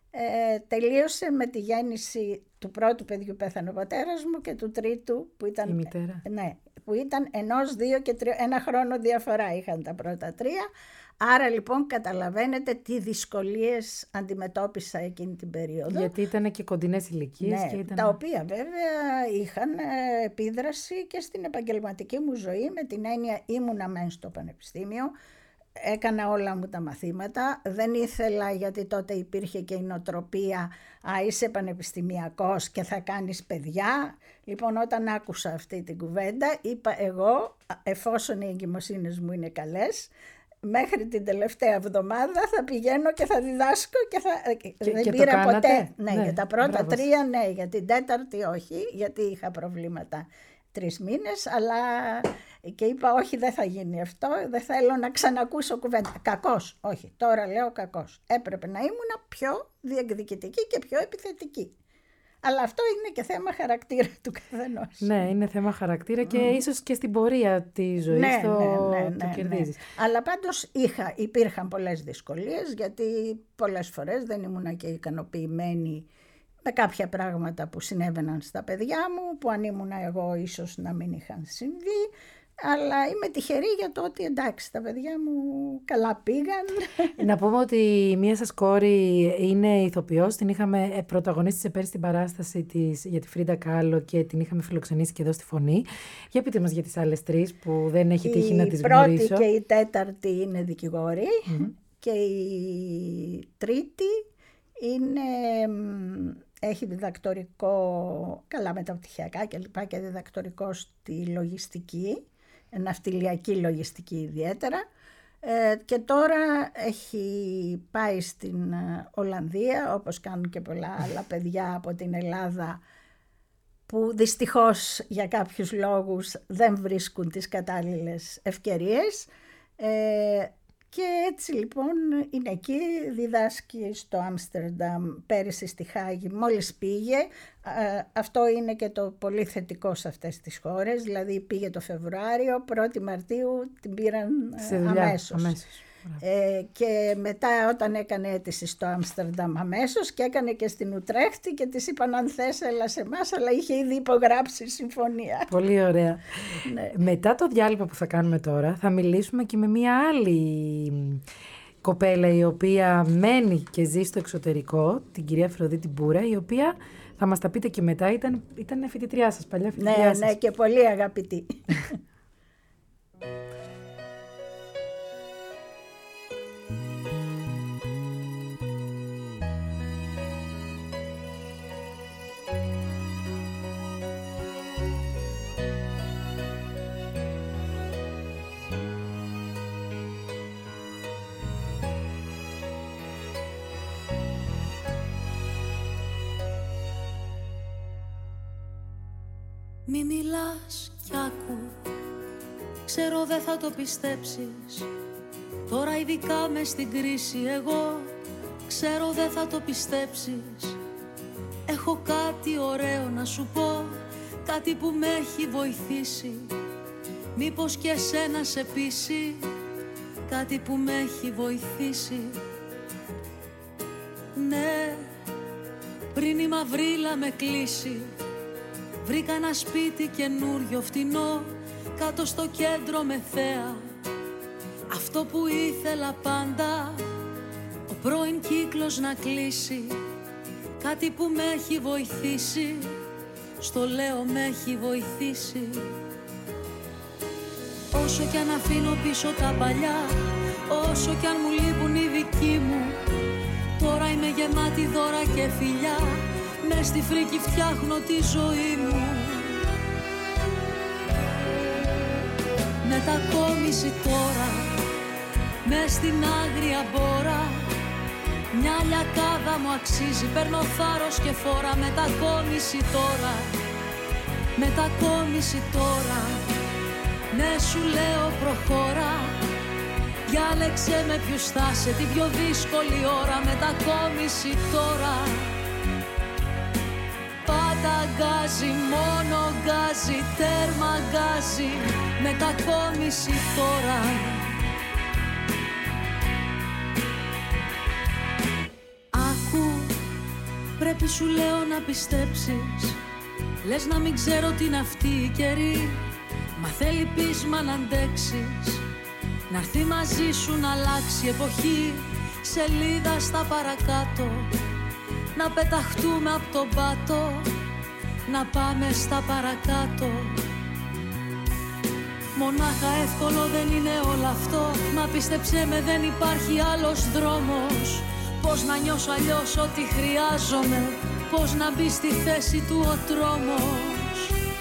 Ε, τελείωσε με τη γέννηση του πρώτου παιδιού, πέθανε ο πατέρας μου, και του τρίτου που ήταν, η μητέρα. Ναι, που ήταν ενός, δύο και τρία, ένα χρόνο διαφορά είχαν τα πρώτα τρία. Άρα λοιπόν καταλαβαίνετε τι δυσκολίες αντιμετώπισα εκείνη την περίοδο. Γιατί ήταν και κοντινές ηλικίες. Ναι, και ήταν... τα οποία βέβαια είχαν επίδραση και στην επαγγελματική μου ζωή, με την έννοια ήμουνα μεν στο πανεπιστήμιο, έκανα όλα μου τα μαθήματα, δεν ήθελα, γιατί τότε υπήρχε και η νοοτροπία «Α, είσαι πανεπιστημιακός και θα κάνεις παιδιά». Λοιπόν, όταν άκουσα αυτή την κουβέντα, είπα εγώ, εφόσον οι εγκυμοσύνες μου είναι καλές, μέχρι την τελευταία εβδομάδα θα πηγαίνω και θα διδάσκω και θα... Και, δεν και πήρα ποτέ. Ναι, ναι, για τα πρώτα μπράβο. τρία ναι, για την τέταρτη όχι, γιατί είχα προβλήματα τρεις μήνες, αλλά και είπα όχι, δεν θα γίνει αυτό, δεν θέλω να ξανακούσω κουβέντα. Κακός, όχι, τώρα λέω κακός. Έπρεπε να ήμουν πιο διεκδικητική και πιο επιθετική. Αλλά αυτό είναι και θέμα χαρακτήρα του καθενός. Ναι, είναι θέμα χαρακτήρα και mm. ίσως και στην πορεία της ζωής ναι, το, ναι, ναι, το ναι, κερδίζεις. Ναι. Αλλά πάντως είχα, υπήρχαν πολλές δυσκολίες, γιατί πολλές φορές δεν ήμουν και ικανοποιημένη με κάποια πράγματα που συνέβαιναν στα παιδιά μου, που αν ήμουν εγώ ίσως να μην είχαν συμβεί. Αλλά είμαι τυχερή για το ότι εντάξει, τα παιδιά μου καλά πήγαν. Να πούμε ότι η μία σας κόρη είναι ηθοποιός, την είχαμε πρωταγωνίστησε πέρυσι στην παράσταση της για τη Φρίντα Κάλο και την είχαμε φιλοξενήσει και εδώ στη Φωνή. Για πείτε μας για τις άλλες τρεις που δεν έχει τύχει να τις γνωρίσω. Η πρώτη και η τέταρτη είναι δικηγόροι mm-hmm. και η τρίτη είναι... Έχει διδακτορικό, καλά μεταπτυχιακά και λοιπά, και διδακτορικό στη λογιστική, ναυτιλιακή λογιστική ιδιαίτερα. Ε, και τώρα έχει πάει στην Ολλανδία, όπως κάνουν και πολλά άλλα παιδιά από την Ελλάδα, που δυστυχώς για κάποιους λόγους δεν βρίσκουν τις κατάλληλες ευκαιρίες. Ε, Και έτσι λοιπόν είναι εκεί, διδάσκει στο Άμστερνταμ, πέρυσι στη Χάγη, μόλις πήγε. Αυτό είναι και το πολύ θετικό σε αυτές τις χώρες, δηλαδή πήγε το Φεβρουάριο, πρώτη Μαρτίου την πήραν σε δουλειά, αμέσως. αμέσως. Ε, και μετά όταν έκανε αίτηση στο Άμστερνταμ αμέσως και έκανε και στην Ουτρέχτη και της είπαν αν θες έλα σε εμάς, αλλά είχε ήδη υπογράψει συμφωνία. Πολύ ωραία. Ναι. Μετά το διάλειμμα που θα κάνουμε τώρα θα μιλήσουμε και με μια άλλη κοπέλα η οποία μένει και ζει στο εξωτερικό, την κυρία Αφροδίτη Μπούρα, η οποία θα μας τα πείτε και μετά, ήταν, ήταν φοιτητριά σας, παλιά φοιτητριά Ναι, σας. ναι, και πολύ αγαπητή. Μη μιλάς κι άκου, ξέρω δεν θα το πιστέψεις. Τώρα ειδικά μες στην κρίση εγώ, ξέρω δεν θα το πιστέψεις. Έχω κάτι ωραίο να σου πω, κάτι που με έχει βοηθήσει. Μήπως και εσένα σε πείσει, κάτι που με έχει βοηθήσει. Ναι, πριν η μαυρίλα με κλείσει, βρήκα ένα σπίτι καινούριο φτηνό, κάτω στο κέντρο με θέα. Αυτό που ήθελα πάντα, ο πρώην κύκλος να κλείσει. Κάτι που με έχει βοηθήσει, στο λέω με έχει βοηθήσει. Όσο κι αν αφήνω πίσω τα παλιά, όσο κι αν μου λείπουν οι δικοί μου, τώρα είμαι γεμάτη δώρα και φιλιά, μες στη φρίκη φτιάχνω τη ζωή μου. Μετακόμιση τώρα, μες στην άγρια μπόρα, μια λιακάδα μου αξίζει, παίρνω θάρρος και φόρα. Μετακόμιση τώρα, μετακόμιση τώρα, ναι σου λέω προχώρα. Διάλεξε με ποιους θα σε την πιο δύσκολη ώρα. Μετακόμιση τώρα, πάντα γκάζι, μόνο γκάζι, τέρμα γκάζι. Μετακόμιση τώρα. Άκου, πρέπει σου λέω να πιστέψεις. Λες να μην ξέρω τι είναι αυτή η καιρή, μα θέλει πείσμα να αντέξεις. Να έρθει μαζί σου να αλλάξει εποχή, σελίδα στα παρακάτω. Να πεταχτούμε απ' τον πάτο, να πάμε στα παρακάτω. Μονάχα εύκολο δεν είναι όλο αυτό, μα πίστεψέ με δεν υπάρχει άλλος δρόμος. Πώς να νιώσω αλλιώς ό,τι χρειάζομαι, πώς να μπει στη θέση του ο τρόμος.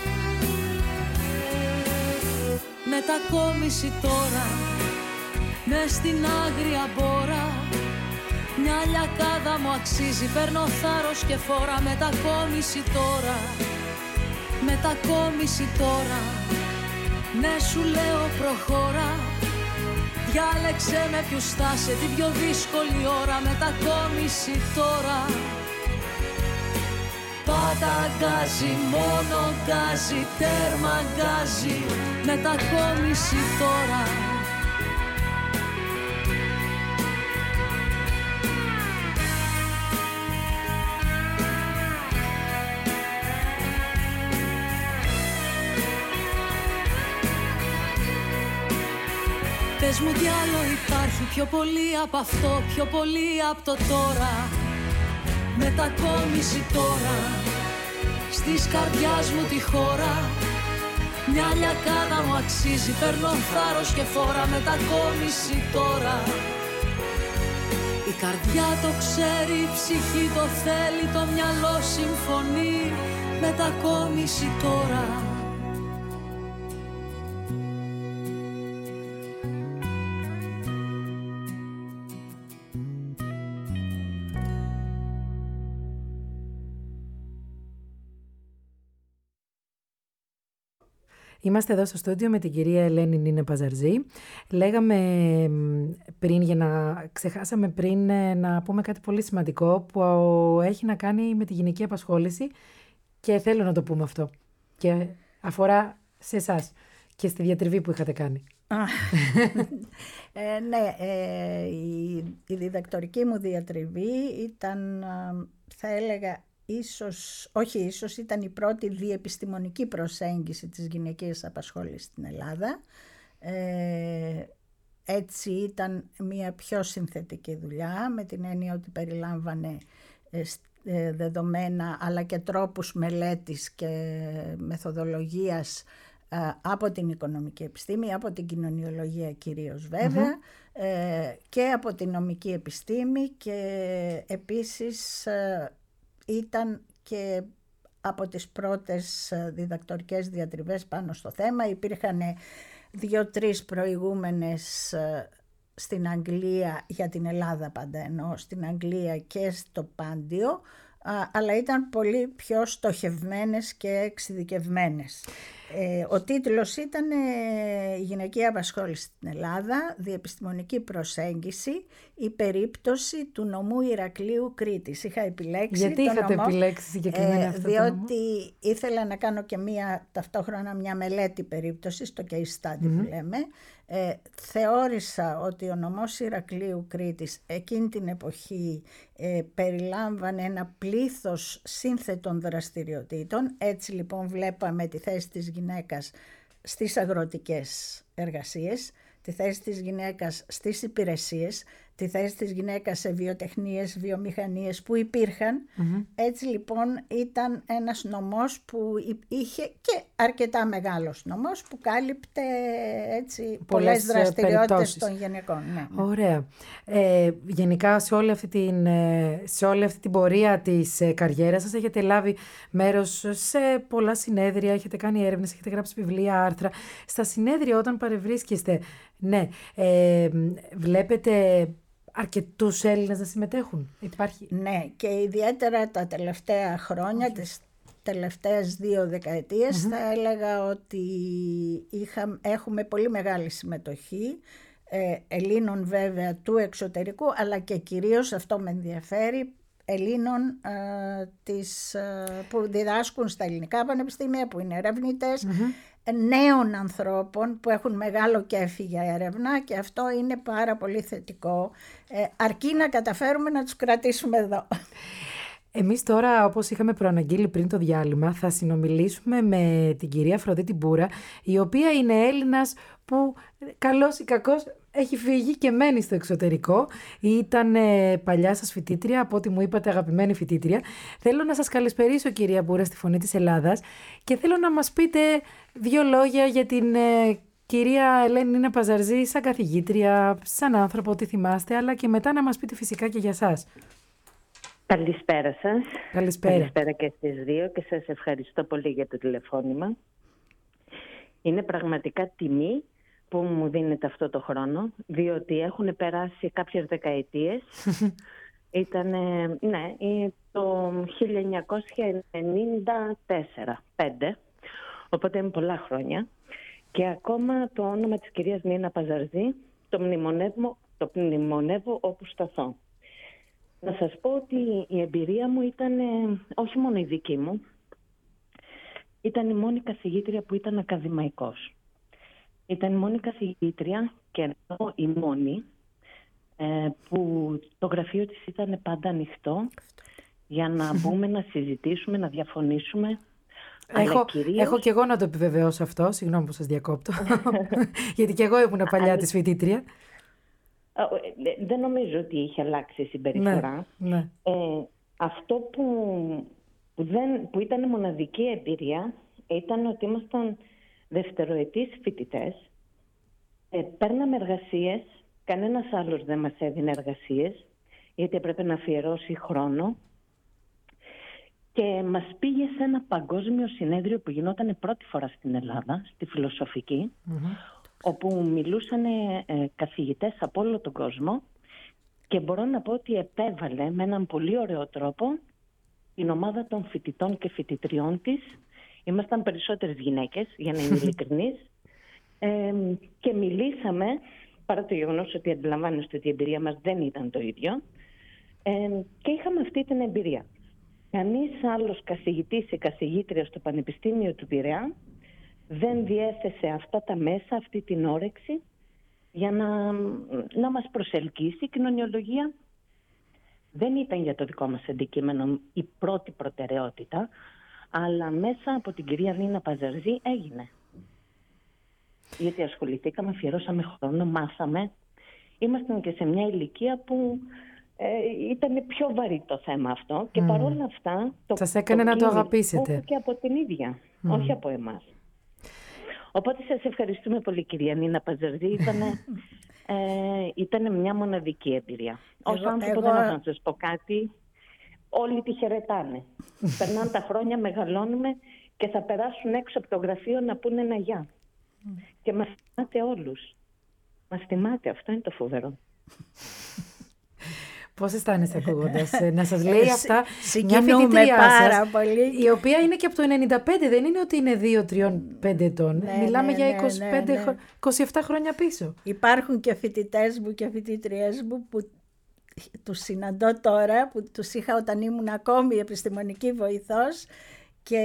Μετακόμιση τώρα, μες στην άγρια μπόρα, μια λιακάδα μου αξίζει, παίρνω θάρρος και φόρα. Μετακόμιση τώρα, μετακόμιση τώρα, ναι σου λέω προχώρα. Διάλεξε με ποιους θα σε την πιο δύσκολη ώρα. Μετακόμιση τώρα, πάντα γκάζι, μόνο γκάζι, τέρμα γκάζι. Μετακόμιση τώρα. Πες μου τι άλλο υπάρχει πιο πολύ από αυτό, πιο πολύ από το τώρα. Μετακόμιση τώρα, στις καρδιάς μου τη χώρα. Μια λιακάδα μου αξίζει, παίρνω θάρρος και φόρα. Μετακόμιση τώρα. Η καρδιά το ξέρει, η ψυχή το θέλει, το μυαλό συμφωνεί. Μετακόμιση τώρα. Είμαστε εδώ στο στούντιο με την κυρία Ελένη Νίνα Παζαρζή. Λέγαμε πριν, για να ξεχάσαμε πριν, να πούμε κάτι πολύ σημαντικό που έχει να κάνει με τη γυναική απασχόληση και θέλω να το πούμε αυτό. Και αφορά σε εσάς και στη διατριβή που είχατε κάνει. ε, ναι, ε, η, η διδακτορική μου διατριβή ήταν, θα έλεγα, ίσως, όχι ίσως, ήταν η πρώτη διεπιστημονική προσέγγιση της γυναικείας απασχόλησης στην Ελλάδα. Ε, έτσι ήταν μια πιο συνθετική δουλειά, με την έννοια ότι περιλάμβανε ε, δεδομένα αλλά και τρόπους μελέτης και μεθοδολογίας από την οικονομική επιστήμη, από την κοινωνιολογία κυρίως βέβαια, mm-hmm. ε, και από την νομική επιστήμη, και επίσης ε, ήταν και από τις πρώτες διδακτορικές διατριβές πάνω στο θέμα. Υπήρχαν δύο-τρεις προηγούμενες ε, στην Αγγλία, για την Ελλάδα πάντα εννοώ, στην Αγγλία και στο Πάντιο, αλλά ήταν πολύ πιο στοχευμένες και εξειδικευμένες. Ε, ο τίτλος ήταν ε, «Γυναικεία απασχόληση στην Ελλάδα, διεπιστημονική προσέγγιση, η περίπτωση του νομού Ηρακλείου Κρήτης». Είχα επιλέξει Γιατί το είχατε νομό, επιλέξει συγκεκριμένα ε, αυτό διότι το νομό? ήθελα να κάνω και μία, ταυτόχρονα μια μελέτη περίπτωσης, το case study mm-hmm. που λέμε. Ε, θεώρησα ότι ο νομός Ηρακλείου Κρήτης εκείνη την εποχή ε, περιλάμβανε ένα πλήθος σύνθετων δραστηριοτήτων. Έτσι λοιπόν βλέπαμε τη θέση της γυναίκας στις αγροτικές εργασίες, τη θέση της γυναίκας στις υπηρεσίες, τη θέση της γυναίκας σε βιοτεχνίες, βιομηχανίες που υπήρχαν. Mm-hmm. Έτσι λοιπόν ήταν ένας νομός που είχε, και αρκετά μεγάλος νομός, που κάλυπτε έτσι πολλές, πολλές δραστηριότητες περιπτώσεις των γυναικών. Ναι, ναι. Ωραία. Ε, γενικά σε όλη, αυτή την, σε όλη αυτή την πορεία της καριέρας σας έχετε λάβει μέρος σε πολλά συνέδρια, έχετε κάνει έρευνες, έχετε γράψει βιβλία, άρθρα. Στα συνέδρια όταν παρευρίσκεστε, ναι, ε, βλέπετε αρκετούς Έλληνες να συμμετέχουν? Υπάρχει? Ναι, και ιδιαίτερα τα τελευταία χρόνια, okay. τις τελευταίες δύο δεκαετίες, mm-hmm. θα έλεγα ότι είχα, έχουμε πολύ μεγάλη συμμετοχή ε, Ελλήνων βέβαια του εξωτερικού, αλλά και κυρίως, αυτό με ενδιαφέρει, Ελλήνων ε, της, ε, που διδάσκουν στα ελληνικά πανεπιστήμια, που είναι ερευνητές, mm-hmm. νέων ανθρώπων που έχουν μεγάλο κέφι για έρευνα, και αυτό είναι πάρα πολύ θετικό, ε, αρκεί να καταφέρουμε να τους κρατήσουμε εδώ. Εμείς τώρα, όπως είχαμε προαναγγείλει πριν το διάλειμμα, θα συνομιλήσουμε με την κυρία Αφροδίτη Μπούρα, η οποία είναι Έλληνας που καλώς ή κακώς έχει φύγει και μένει στο εξωτερικό. Ήταν ε, παλιά σας φοιτήτρια, από ό,τι μου είπατε αγαπημένη φοιτήτρια. Θέλω να σας καλησπερίσω, κυρία Μπούρα, στη Φωνή της Ελλάδας, και θέλω να μας πείτε δύο λόγια για την ε, κυρία Ελένη Νίνα Παζαρζή σαν καθηγήτρια, σαν άνθρωπο, τι θυμάστε, αλλά και μετά να μας πείτε φυσικά και για σας. Καλησπέρα σας. Καλησπέρα. Καλησπέρα και στις δύο, και σας ευχαριστώ πολύ για το τηλεφώνημα. Είναι πραγματικά τιμή που μου δίνετε αυτό το χρόνο, διότι έχουν περάσει κάποιες δεκαετίες. Ήταν, ναι, το χίλια εννιακόσια ενενήντα τέσσερα πέντε, οπότε είναι πολλά χρόνια. Και ακόμα το όνομα της κυρίας Νίνα Παζαρζή το μνημονεύω, το μνημονεύω όπου σταθώ. Να σας πω ότι η εμπειρία μου ήταν όχι μόνο η δική μου, ήταν η μόνη καθηγήτρια που ήταν ακαδημαϊκός. Ήταν η μόνη καθηγήτρια, και ενώ η μόνη, ε, που το γραφείο της ήταν πάντα ανοιχτό για να μπούμε, να συζητήσουμε, να διαφωνήσουμε. Έχω, κυρίως... έχω και εγώ να το επιβεβαιώσω αυτό, συγγνώμη που σας διακόπτω, γιατί και εγώ ήμουν παλιά της φοιτήτρια. Δεν νομίζω ότι είχε αλλάξει η συμπεριφορά. Ναι, ναι. Ε, αυτό που, που, δεν, που ήταν μοναδική εμπειρία ήταν ότι ήμασταν δευτεροετής φοιτητές. Ε, παίρναμε εργασίες, κανένας άλλος δεν μας έδινε εργασίες, γιατί έπρεπε να αφιερώσει χρόνο. Και μας πήγε σε ένα παγκόσμιο συνέδριο που γινόταν πρώτη φορά στην Ελλάδα, στη Φιλοσοφική, mm-hmm. όπου μιλούσαν ε, καθηγητές από όλο τον κόσμο, και μπορώ να πω ότι επέβαλε με έναν πολύ ωραίο τρόπο την ομάδα των φοιτητών και φοιτητριών της Ήμασταν περισσότερες γυναίκες, για να είμαι ειλικρινής, ε, και μιλήσαμε, παρά το γεγονός ότι αντιλαμβάνεστε ότι η εμπειρία μας δεν ήταν το ίδιο, ε, και είχαμε αυτή την εμπειρία. Κανείς άλλος καθηγητής ή καθηγήτρια στο Πανεπιστήμιο του Πειραιά δεν διέθεσε αυτά τα μέσα, αυτή την όρεξη, για να, να μας προσελκύσει. Η κοινωνιολογία δεν ήταν για το δικό μας αντικείμενο η πρώτη προτεραιότητα, αλλά μέσα από την κυρία Νίνα Παζαρζή έγινε. Γιατί ασχοληθήκαμε, αφιερώσαμε χρόνο, μάθαμε. Ήμασταν και σε μια ηλικία που ε, ήταν πιο βαρύ το θέμα αυτό και mm. παρόλα αυτά το, σας έκανε το να το αγαπήσετε. Και από την ίδια, mm. όχι από εμάς. Οπότε σας ευχαριστούμε πολύ, κυρία Νίνα Παζαρζή. Ήτανε, ε, ήτανε μια μοναδική εμπειρία. Ως Εγώ, άνθρωπο εγώ... δεν έχω να σας πω κάτι. Όλοι τη χαιρετάνε. Περνάνε τα χρόνια, μεγαλώνουμε και θα περάσουν έξω από το γραφείο να πούνε ένα γεια. Mm. Και μας θυμάται όλους. Μας θυμάται, αυτό είναι το φοβερό. Πώς αισθάνεστε ακούγοντας να σας λέει αυτά μια φοιτητριά σας, πολύ. Η οποία είναι και από το ενενήντα πέντε, δεν είναι ότι είναι δύο τρία πέντε ετών. Ναι, Μιλάμε ναι, για ναι, είκοσι πέντε, ναι, ναι. είκοσι επτά χρόνια πίσω. Υπάρχουν και φοιτητές μου και φοιτήτριές μου που τους συναντώ τώρα, που τους είχα όταν ήμουν ακόμη επιστημονική βοηθός, και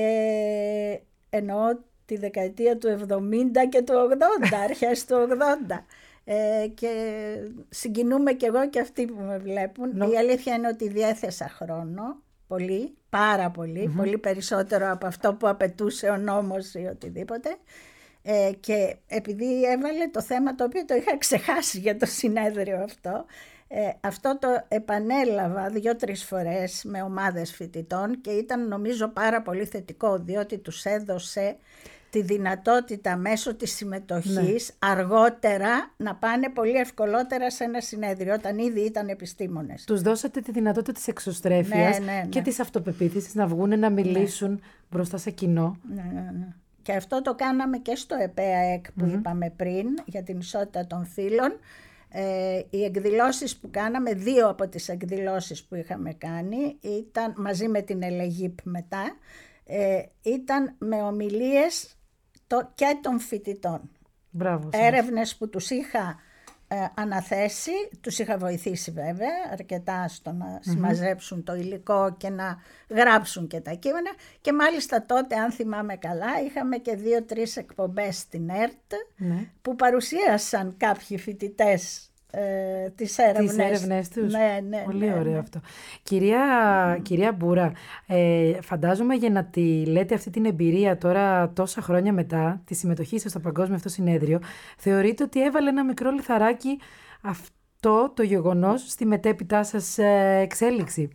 εννοώ τη δεκαετία του εβδομήντα και του ογδόντα, αρχές του ογδόντα. Ε, και συγκινούμε κι εγώ και αυτοί που με βλέπουν. No. Η αλήθεια είναι ότι διέθεσα χρόνο, πολύ, πάρα πολύ, mm-hmm. πολύ περισσότερο από αυτό που απαιτούσε ο νόμος ή οτιδήποτε. Ε, και επειδή έβαλε το θέμα το οποίο το είχα ξεχάσει για το συνέδριο αυτό, ε, αυτό το επανέλαβα δύο-τρεις φορές με ομάδες φοιτητών και ήταν νομίζω πάρα πολύ θετικό, διότι τους έδωσε τη δυνατότητα μέσω της συμμετοχής ναι. αργότερα να πάνε πολύ ευκολότερα σε ένα συνέδριο όταν ήδη ήταν επιστήμονες. Τους δώσατε τη δυνατότητα της εξωστρέφειας ναι, ναι, ναι. και της αυτοπεποίθησης να βγουν να μιλήσουν ναι. μπροστά σε κοινό. Ναι, ναι, ναι. Και αυτό το κάναμε και στο ΕΠΕΑΕΚ που mm-hmm. είπαμε πριν για την ισότητα των φύλων. Ε, οι εκδηλώσεις που κάναμε, δύο από τις εκδηλώσεις που είχαμε κάνει ήταν μαζί με την ΕΛΕΓΙΠ μετά, ε, ήταν με ομιλίες το, και των φοιτητών. Μπράβο, έρευνες που τους είχα ε, αναθέσει, τους είχα βοηθήσει βέβαια αρκετά στο να mm-hmm. συμμαζέψουν το υλικό και να γράψουν και τα κείμενα, και μάλιστα τότε, αν θυμάμαι καλά, είχαμε και δύο-τρεις εκπομπές στην ΕΡΤ mm-hmm. που παρουσίασαν κάποιοι φοιτητές Ε, τις έρευνες. Τις έρευνες τους. Ναι, ναι, πολύ ναι, ωραίο ναι. αυτό. Κυρία, mm. κυρία Μπούρα, ε, φαντάζομαι για να τη λέτε αυτή την εμπειρία τώρα τόσα χρόνια μετά τη συμμετοχή σας στο Παγκόσμιο αυτό συνέδριο, θεωρείτε ότι έβαλε ένα μικρό λιθαράκι αυτό το γεγονός στη μετέπειτά σας ε, εξέλιξη?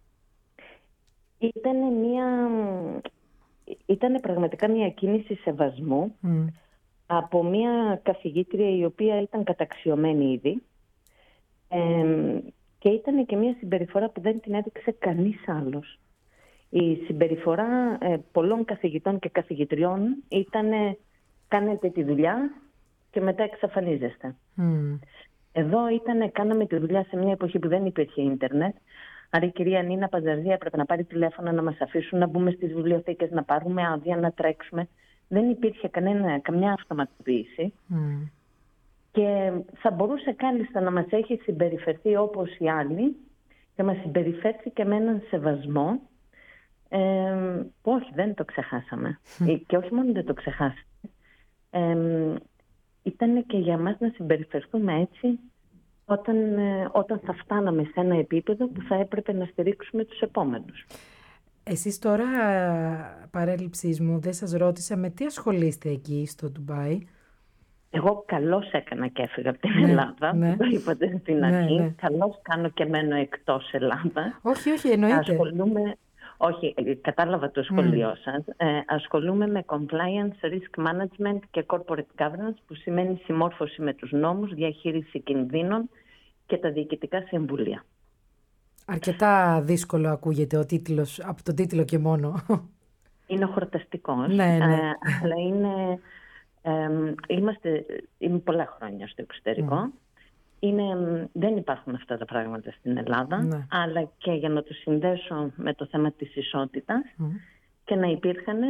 Ήτανε μια... Ήτανε πραγματικά μια κίνηση σεβασμού mm. από μια καθηγήτρια η οποία ήταν καταξιωμένη ήδη ε, και ήταν και μια συμπεριφορά που δεν την έδειξε κανείς άλλος. Η συμπεριφορά ε, πολλών καθηγητών και καθηγητριών ήταν κάνετε τη δουλειά και μετά εξαφανίζεστε. Mm. Εδώ ήταν, κάναμε τη δουλειά σε μια εποχή που δεν υπήρχε ίντερνετ. Άρα η κυρία Νίνα Παζαρζή έπρεπε να πάρει τηλέφωνο, να μας αφήσουν να μπούμε στις βιβλιοθήκες, να πάρουμε άδεια, να τρέξουμε. Δεν υπήρχε κανένα, καμιά αυτοματοποίηση mm. και θα μπορούσε κάλλιστα να μας έχει συμπεριφερθεί όπως οι άλλοι και μας συμπεριφέρθηκε με έναν σεβασμό ε, που όχι, δεν το ξεχάσαμε. Mm. Και όχι μόνο δεν το ξεχάσαμε, ε, ήταν και για μας να συμπεριφερθούμε έτσι όταν, ε, όταν θα φτάναμε σε ένα επίπεδο που θα έπρεπε να στηρίξουμε τους επόμενους. Εσείς τώρα, παρέλειψής μου, δεν σας ρώτησα με τι ασχολείστε εκεί στο Ντουμπάι? Εγώ καλώς έκανα και έφυγα από την ναι, Ελλάδα, ναι. το είπατε στην αρχή. Ναι, ναι. Καλώς κάνω και μένω εκτός Ελλάδα. Όχι, όχι, εννοείται. Ασχολούμαι, όχι, κατάλαβα το σχολείο mm. σας. Ε, ασχολούμαι με compliance, risk management και corporate governance, που σημαίνει συμμόρφωση με τους νόμους, διαχείριση κινδύνων και τα διοικητικά συμβούλια. Αρκετά δύσκολο ακούγεται ο τίτλος, από τον τίτλο και μόνο. Είναι χορταστικός, ναι, ναι. Ε, αλλά είναι, ε, είμαστε, είμαι πολλά χρόνια στο εξωτερικό. Mm. Είναι, δεν υπάρχουν αυτά τα πράγματα στην Ελλάδα, ναι. αλλά και για να το συνδέσω με το θέμα της ισότητας mm. και να υπήρχαν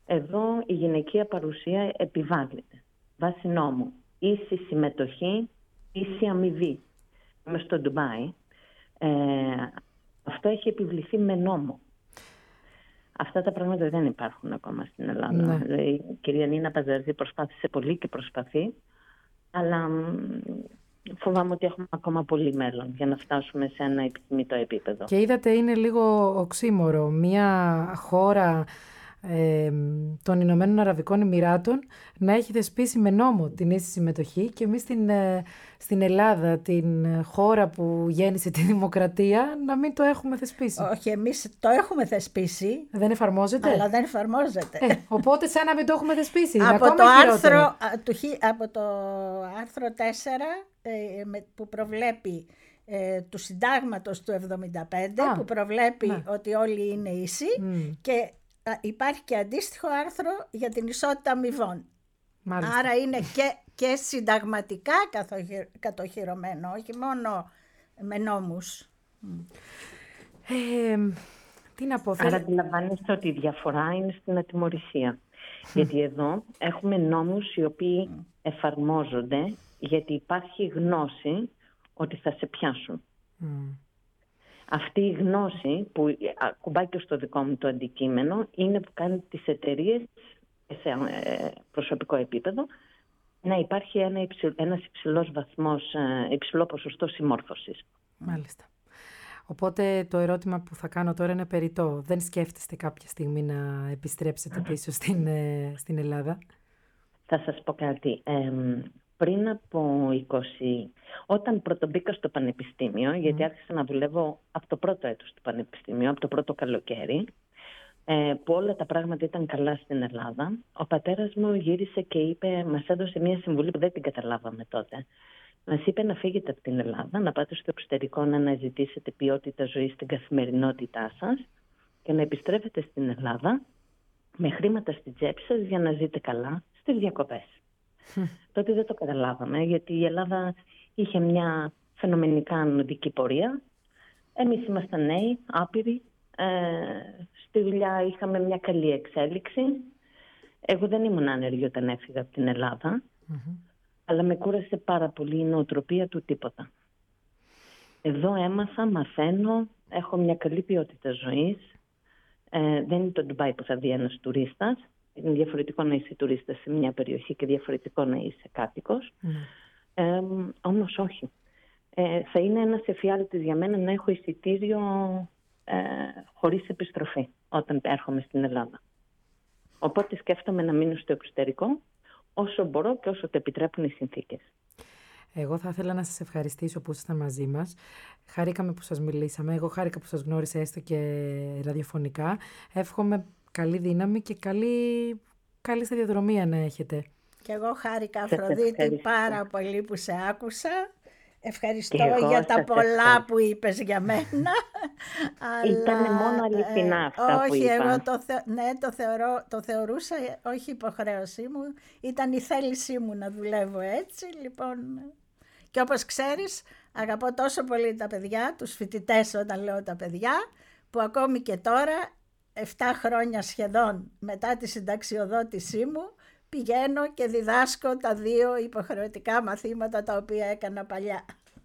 Εδώ η γυναικεία παρουσία επιβάλλεται βάσει νόμου. Ίση συμμετοχή, ίση αμοιβή. Είμαι στο Ντουμπάι. Ε, αυτό έχει επιβληθεί με νόμο. Αυτά τα πράγματα δεν υπάρχουν ακόμα στην Ελλάδα. Ναι. Η κυρία Νίνα Παζαρζή προσπάθησε πολύ και προσπαθεί, αλλά φοβάμαι ότι έχουμε ακόμα πολύ μέλλον για να φτάσουμε σε ένα επιθυμητό επίπεδο. Και είδατε, είναι λίγο οξύμορο. Μια χώρα ε, των Ηνωμένων Αραβικών Εμιράτων να έχει θεσπίσει με νόμο την ίση συμμετοχή, και εμείς στην, ε, στην Ελλάδα, την χώρα που γέννησε τη δημοκρατία, να μην το έχουμε θεσπίσει. Όχι, εμείς το έχουμε θεσπίσει. Δεν εφαρμόζεται. Αλλά δεν εφαρμόζεται. Ε, οπότε σαν να μην το έχουμε θεσπίσει. από, ακόμα το άρθρο, χειρότερο. του, από το άρθρο τέσσερα ε, με, που προβλέπει ε, του συντάγματος του εβδομήντα πέντε, Α, που προβλέπει ναι. ότι όλοι είναι ίσοι, Mm. και α, υπάρχει και αντίστοιχο άρθρο για την ισότητα αμοιβών. Μάλιστα. Άρα είναι και, και συνταγματικά καθοχυ- κατοχυρωμένο, όχι μόνο με νόμους. Ε, τι να πω, Άρα θέλω... αντιλαμβάνεστε ότι η διαφορά είναι στην ατιμωρησία. Γιατί εδώ έχουμε νόμους οι οποίοι εφαρμόζονται γιατί υπάρχει γνώση ότι θα σε πιάσουν. Mm. Αυτή η γνώση που ακουμπάει και στο δικό μου το αντικείμενο είναι που κάνει τις εταιρείες σε προσωπικό επίπεδο να υπάρχει ένα υψηλ, ένας υψηλός βαθμός, υψηλό ποσοστό συμμόρφωσης. Μάλιστα. Οπότε το ερώτημα που θα κάνω τώρα είναι περιττό. Δεν σκέφτεστε κάποια στιγμή να επιστρέψετε πίσω στην, στην Ελλάδα? Θα σας πω κάτι. Ε, πριν από είκοσι, όταν πρώτο μπήκα στο πανεπιστήμιο, mm. γιατί άρχισα να δουλεύω από το πρώτο έτος του πανεπιστήμιου, από το πρώτο καλοκαίρι, ε, που όλα τα πράγματα ήταν καλά στην Ελλάδα, ο πατέρας μου γύρισε και είπε, μας έδωσε μια συμβουλή που δεν την καταλάβαμε τότε. Μας είπε να φύγετε από την Ελλάδα, να πάτε στο εξωτερικό να αναζητήσετε ποιότητα ζωής στην καθημερινότητά σας και να επιστρέφετε στην Ελλάδα με χρήματα στην τσέπη σας για να ζείτε καλά στις διακοπές. Τότε δεν το καταλάβαμε, γιατί η Ελλάδα είχε μια φαινομενικά ανωδική πορεία. Εμείς ήμασταν νέοι, άπειροι. Ε, στη δουλειά είχαμε μια καλή εξέλιξη. Εγώ δεν ήμουν άνεργη όταν έφυγα από την Ελλάδα, mm-hmm. αλλά με κούρασε πάρα πολύ η νοοτροπία του τίποτα. Εδώ έμαθα, μαθαίνω, έχω μια καλή ποιότητα ζωής. Ε, δεν είναι το Ντουμπάι που θα δει ένας τουρίστας. Είναι διαφορετικό να είσαι τουρίστας σε μια περιοχή και διαφορετικό να είσαι κάτοικος. Mm. Ε, όμως όχι. Ε, θα είναι ένας εφιάλτης για μένα να έχω εισιτήριο ε, χωρίς επιστροφή όταν έρχομαι στην Ελλάδα. Οπότε σκέφτομαι να μείνω στο εξωτερικό όσο μπορώ και όσο το επιτρέπουν οι συνθήκες. Εγώ θα ήθελα να σας ευχαριστήσω που ήσασταν μαζί μας. Χάρηκαμε που σας μιλήσαμε. Εγώ χάρηκα που σας γνώρισα έστω και ραδιοφωνικά. Εύχομαι καλή δύναμη και καλή, καλή σταδιοδρομία να έχετε. Και εγώ χάρηκα, Αφροδίτη, πάρα πολύ που σε άκουσα. Ευχαριστώ εγώ για τα πολλά ευχαριστώ. που είπες για μένα. Ήταν αλλά, μόνο αληθινά αυτά όχι, που είπα. εγώ το, θε, ναι, το, θεωρώ, το θεωρούσα, όχι υποχρέωσή μου, ήταν η θέλησή μου να δουλεύω έτσι. Λοιπόν. Και όπως ξέρεις, αγαπώ τόσο πολύ τα παιδιά, τους φοιτητές όταν λέω τα παιδιά, που ακόμη και τώρα, εφτά χρόνια σχεδόν μετά τη συνταξιοδότησή μου, πηγαίνω και διδάσκω τα δύο υποχρεωτικά μαθήματα τα οποία έκανα παλιά.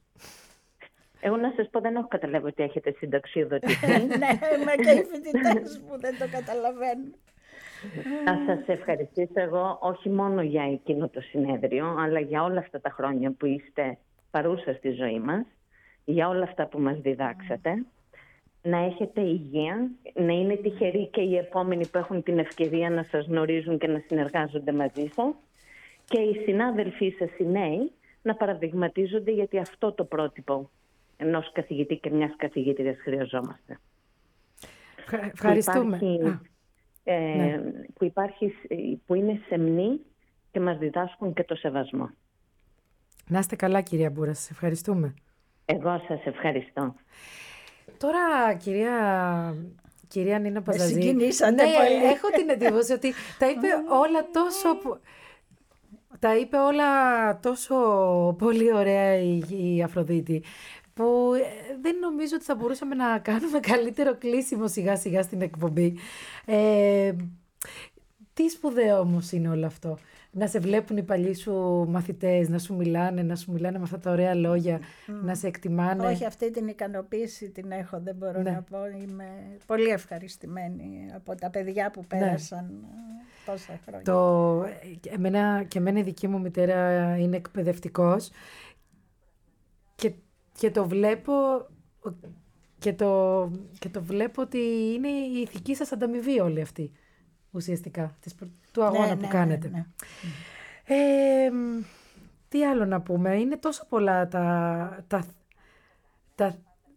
Εγώ να σας πω, δεν έχω καταλάβει ότι έχετε συνταξιοδοτηθεί. Ναι, είμαι και οι φοιτητές που δεν το καταλαβαίνουν. Να σας ευχαριστήσω εγώ όχι μόνο για εκείνο το συνέδριο, αλλά για όλα αυτά τα χρόνια που είστε παρούσα στη ζωή μας, για όλα αυτά που μας διδάξατε. Να έχετε υγεία, να είναι τυχεροί και οι επόμενοι που έχουν την ευκαιρία να σας γνωρίζουν και να συνεργάζονται μαζί σας, και οι συνάδελφοί σας οι νέοι να παραδειγματίζονται, γιατί αυτό το πρότυπο ενός καθηγητή και μιας καθηγήτριας χρειαζόμαστε. Ευχαριστούμε. Που υπάρχει, ε, ναι. που, υπάρχει, που είναι σεμνοί και μας διδάσκουν και το σεβασμό. Να είστε καλά, κυρία Μπούρα, σας ευχαριστούμε. Εγώ σας ευχαριστώ. Τώρα, κυρία, κυρία Νίνα Παζαρζή, με συγκινήσατε ναι, πολύ. έχω την εντύπωση ότι τα είπε όλα τόσο... Τα είπε όλα τόσο πολύ ωραία η, η Αφροδίτη, που δεν νομίζω ότι θα μπορούσαμε να κάνουμε καλύτερο κλείσιμο σιγά σιγά στην εκπομπή. Ε, Τι σπουδαίο όμως είναι όλο αυτό. Να σε βλέπουν οι παλιοί σου μαθητές, να σου μιλάνε, να σου μιλάνε με αυτά τα ωραία λόγια, mm. να σε εκτιμάνε. Όχι, αυτή την ικανοποίηση την έχω, δεν μπορώ ναι. να πω. Είμαι πολύ ευχαριστημένη από τα παιδιά που πέρασαν ναι. τόσα χρόνια. Το, εμένα, και εμένα η δική μου μητέρα είναι εκπαιδευτικός και, και το βλέπω... Και το, και το βλέπω ότι είναι η ηθική σας ανταμοιβή όλη αυτή, ουσιαστικά, της, του αγώνα ναι, που ναι, κάνετε. Ναι, ναι. Ε, τι άλλο να πούμε, είναι τόσο πολλά τα... τα, τα...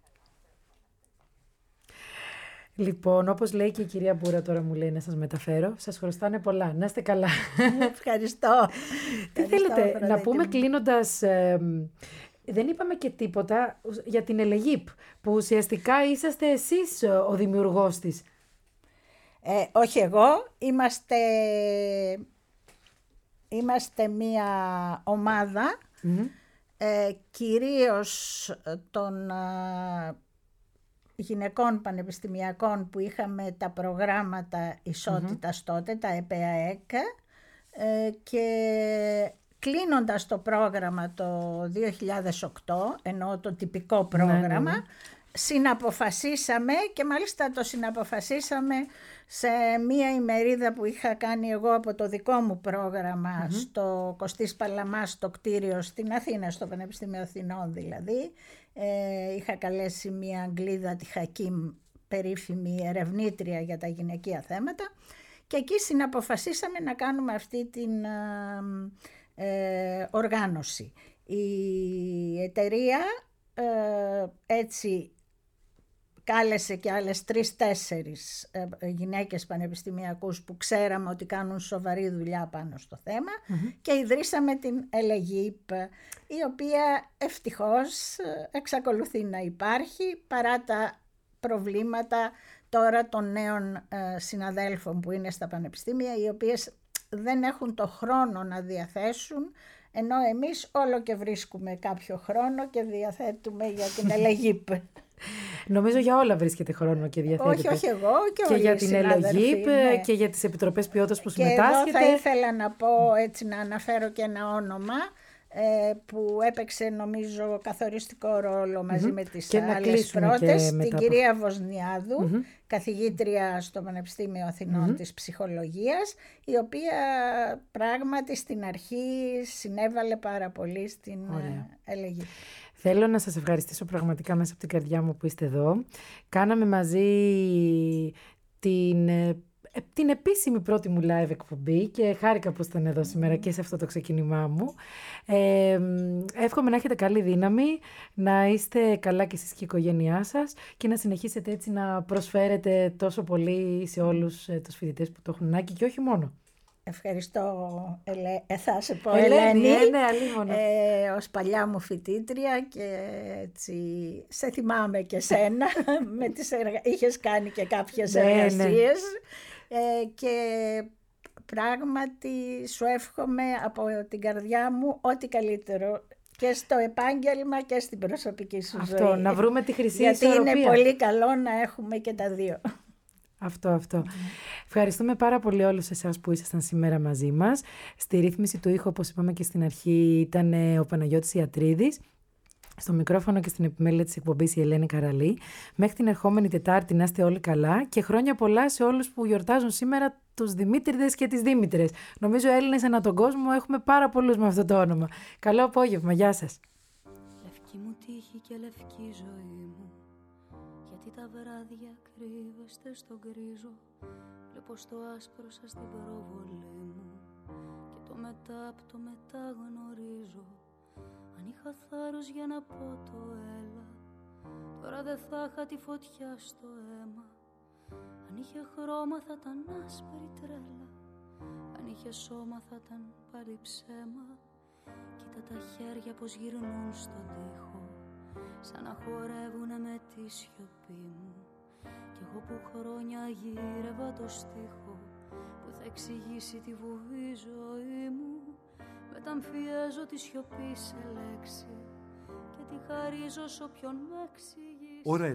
Λοιπόν, όπως λέει και η κυρία Μπούρα τώρα μου λέει να σας μεταφέρω, σας χρωστάνε πολλά, να είστε καλά. Ευχαριστώ. Τι Ευχαριστώ, θέλετε να πούμε κλείνοντας... Ε, δεν είπαμε και τίποτα για την Ελεγίπ, που ουσιαστικά είσαστε εσείς ο δημιουργός της. Ε, όχι εγώ, είμαστε, είμαστε μία ομάδα, mm-hmm. ε, κυρίως των ε, γυναικών πανεπιστημιακών που είχαμε τα προγράμματα ισότητας mm-hmm. τότε, τα ΕΠΑΕΚ, ε, και... Κλείνοντας το πρόγραμμα το δύο χιλιάδες οκτώ, ενώ το τυπικό πρόγραμμα, ναι, ναι, ναι. συναποφασίσαμε και μάλιστα το συναποφασίσαμε σε μία ημερίδα που είχα κάνει εγώ από το δικό μου πρόγραμμα mm-hmm. στο Κωστής Παλαμάς, στο κτίριο στην Αθήνα, στο Πανεπιστήμιο Αθηνών δηλαδή. Ε, είχα καλέσει μία Αγγλίδα, τη Χακίμ, περίφημη ερευνήτρια για τα γυναικεία θέματα, και εκεί συναποφασίσαμε να κάνουμε αυτή την... Ε, οργάνωση. Η εταιρεία ε, έτσι κάλεσε και άλλες τρεις-τέσσερις ε, γυναίκες πανεπιστημιακούς που ξέραμε ότι κάνουν σοβαρή δουλειά πάνω στο θέμα mm-hmm. και ιδρύσαμε την Ελεγίπ, η οποία ευτυχώς εξακολουθεί να υπάρχει παρά τα προβλήματα τώρα των νέων ε, συναδέλφων που είναι στα πανεπιστήμια, οι οποίες δεν έχουν το χρόνο να διαθέσουν, ενώ εμείς όλο και βρίσκουμε κάποιο χρόνο και διαθέτουμε για την Ελεγίπ. Νομίζω για όλα βρίσκεται χρόνο και διαθέτεται. Όχι, όχι εγώ και, και όλοι για την Ελεγίπ ναι. και για τις επιτροπές ποιότητας που και συμμετάσχετε. Και εδώ θα ήθελα να πω, έτσι να αναφέρω και ένα όνομα, που έπαιξε νομίζω καθοριστικό ρόλο μαζί mm-hmm. με τις και άλλες πρώτες, την μετά... κυρία Βοσνιάδου, mm-hmm. καθηγήτρια στο Πανεπιστήμιο Αθηνών mm-hmm. της ψυχολογίας, η οποία πράγματι στην αρχή συνέβαλε πάρα πολύ στην Ελεγίπ. Θέλω να σας ευχαριστήσω πραγματικά μέσα από την καρδιά μου που είστε εδώ. Κάναμε μαζί την... την επίσημη πρώτη μου live εκπομπή και χάρηκα που ήσταν εδώ σήμερα και σε αυτό το ξεκίνημά μου. Ε, εύχομαι να έχετε καλή δύναμη, να είστε καλά και εσείς και η οικογένειά σας και να συνεχίσετε έτσι να προσφέρετε τόσο πολύ σε όλους τους φοιτητές που το έχουν ανάγκη και όχι μόνο. Ευχαριστώ, Ελέ... ε, θα σε πω Ελένη, Ελένη, ναι, ε, ως παλιά μου φοιτήτρια και έτσι σε θυμάμαι και σένα, με τις εργα... είχες κάνει και κάποιες ναι, εργασίες. Ναι. Ε, και πράγματι σου εύχομαι από την καρδιά μου ό,τι καλύτερο και στο επάγγελμα και στην προσωπική σου αυτό, ζωή. Αυτό, να βρούμε τη χρυσή γιατί ισορροπία. Είναι πολύ καλό να έχουμε και τα δύο. Αυτό, αυτό. Mm. Ευχαριστούμε πάρα πολύ όλους εσάς που ήσασταν σήμερα μαζί μας. Στη ρύθμιση του ήχου, όπως είπαμε και στην αρχή, ήταν ο Παναγιώτης Ιατρίδης. Στο μικρόφωνο και στην επιμέλεια της εκπομπής η Ελένη Καραλή. Μέχρι την ερχόμενη Τετάρτη να είστε όλοι καλά και χρόνια πολλά σε όλους που γιορτάζουν σήμερα τους Δημήτριδες και τις Δήμητρες. Νομίζω Έλληνες ανά τον κόσμο έχουμε πάρα πολλούς με αυτό το όνομα. Καλό απόγευμα, γεια σας. Λευκή μου τύχη και λευκή ζωή μου, γιατί τα βράδια κρύβεστε στον γκρίζο. Βλέπω στο άσπρο σας την προβολή μου και το μετά απ' το μετά γνωρίζω. Αν είχα θάρρος για να πω το έλα, τώρα δεν θα είχα τη φωτιά στο αίμα. Αν είχε χρώμα θα ήταν άσπρη τρέλα, αν είχε σώμα θα ήταν πάλι ψέμα. Κοίτα τα χέρια πως γυρνούν στον τοίχο, σαν να χορεύουνε με τη σιωπή μου. Κι εγώ που χρόνια γύρευα το στίχο, που θα εξηγήσει τη βουβή ζωή μου. Μεταμφιέζω τη σιωπή σε λέξη και τη χαρίζω σ' όποιον με εξηγήσει.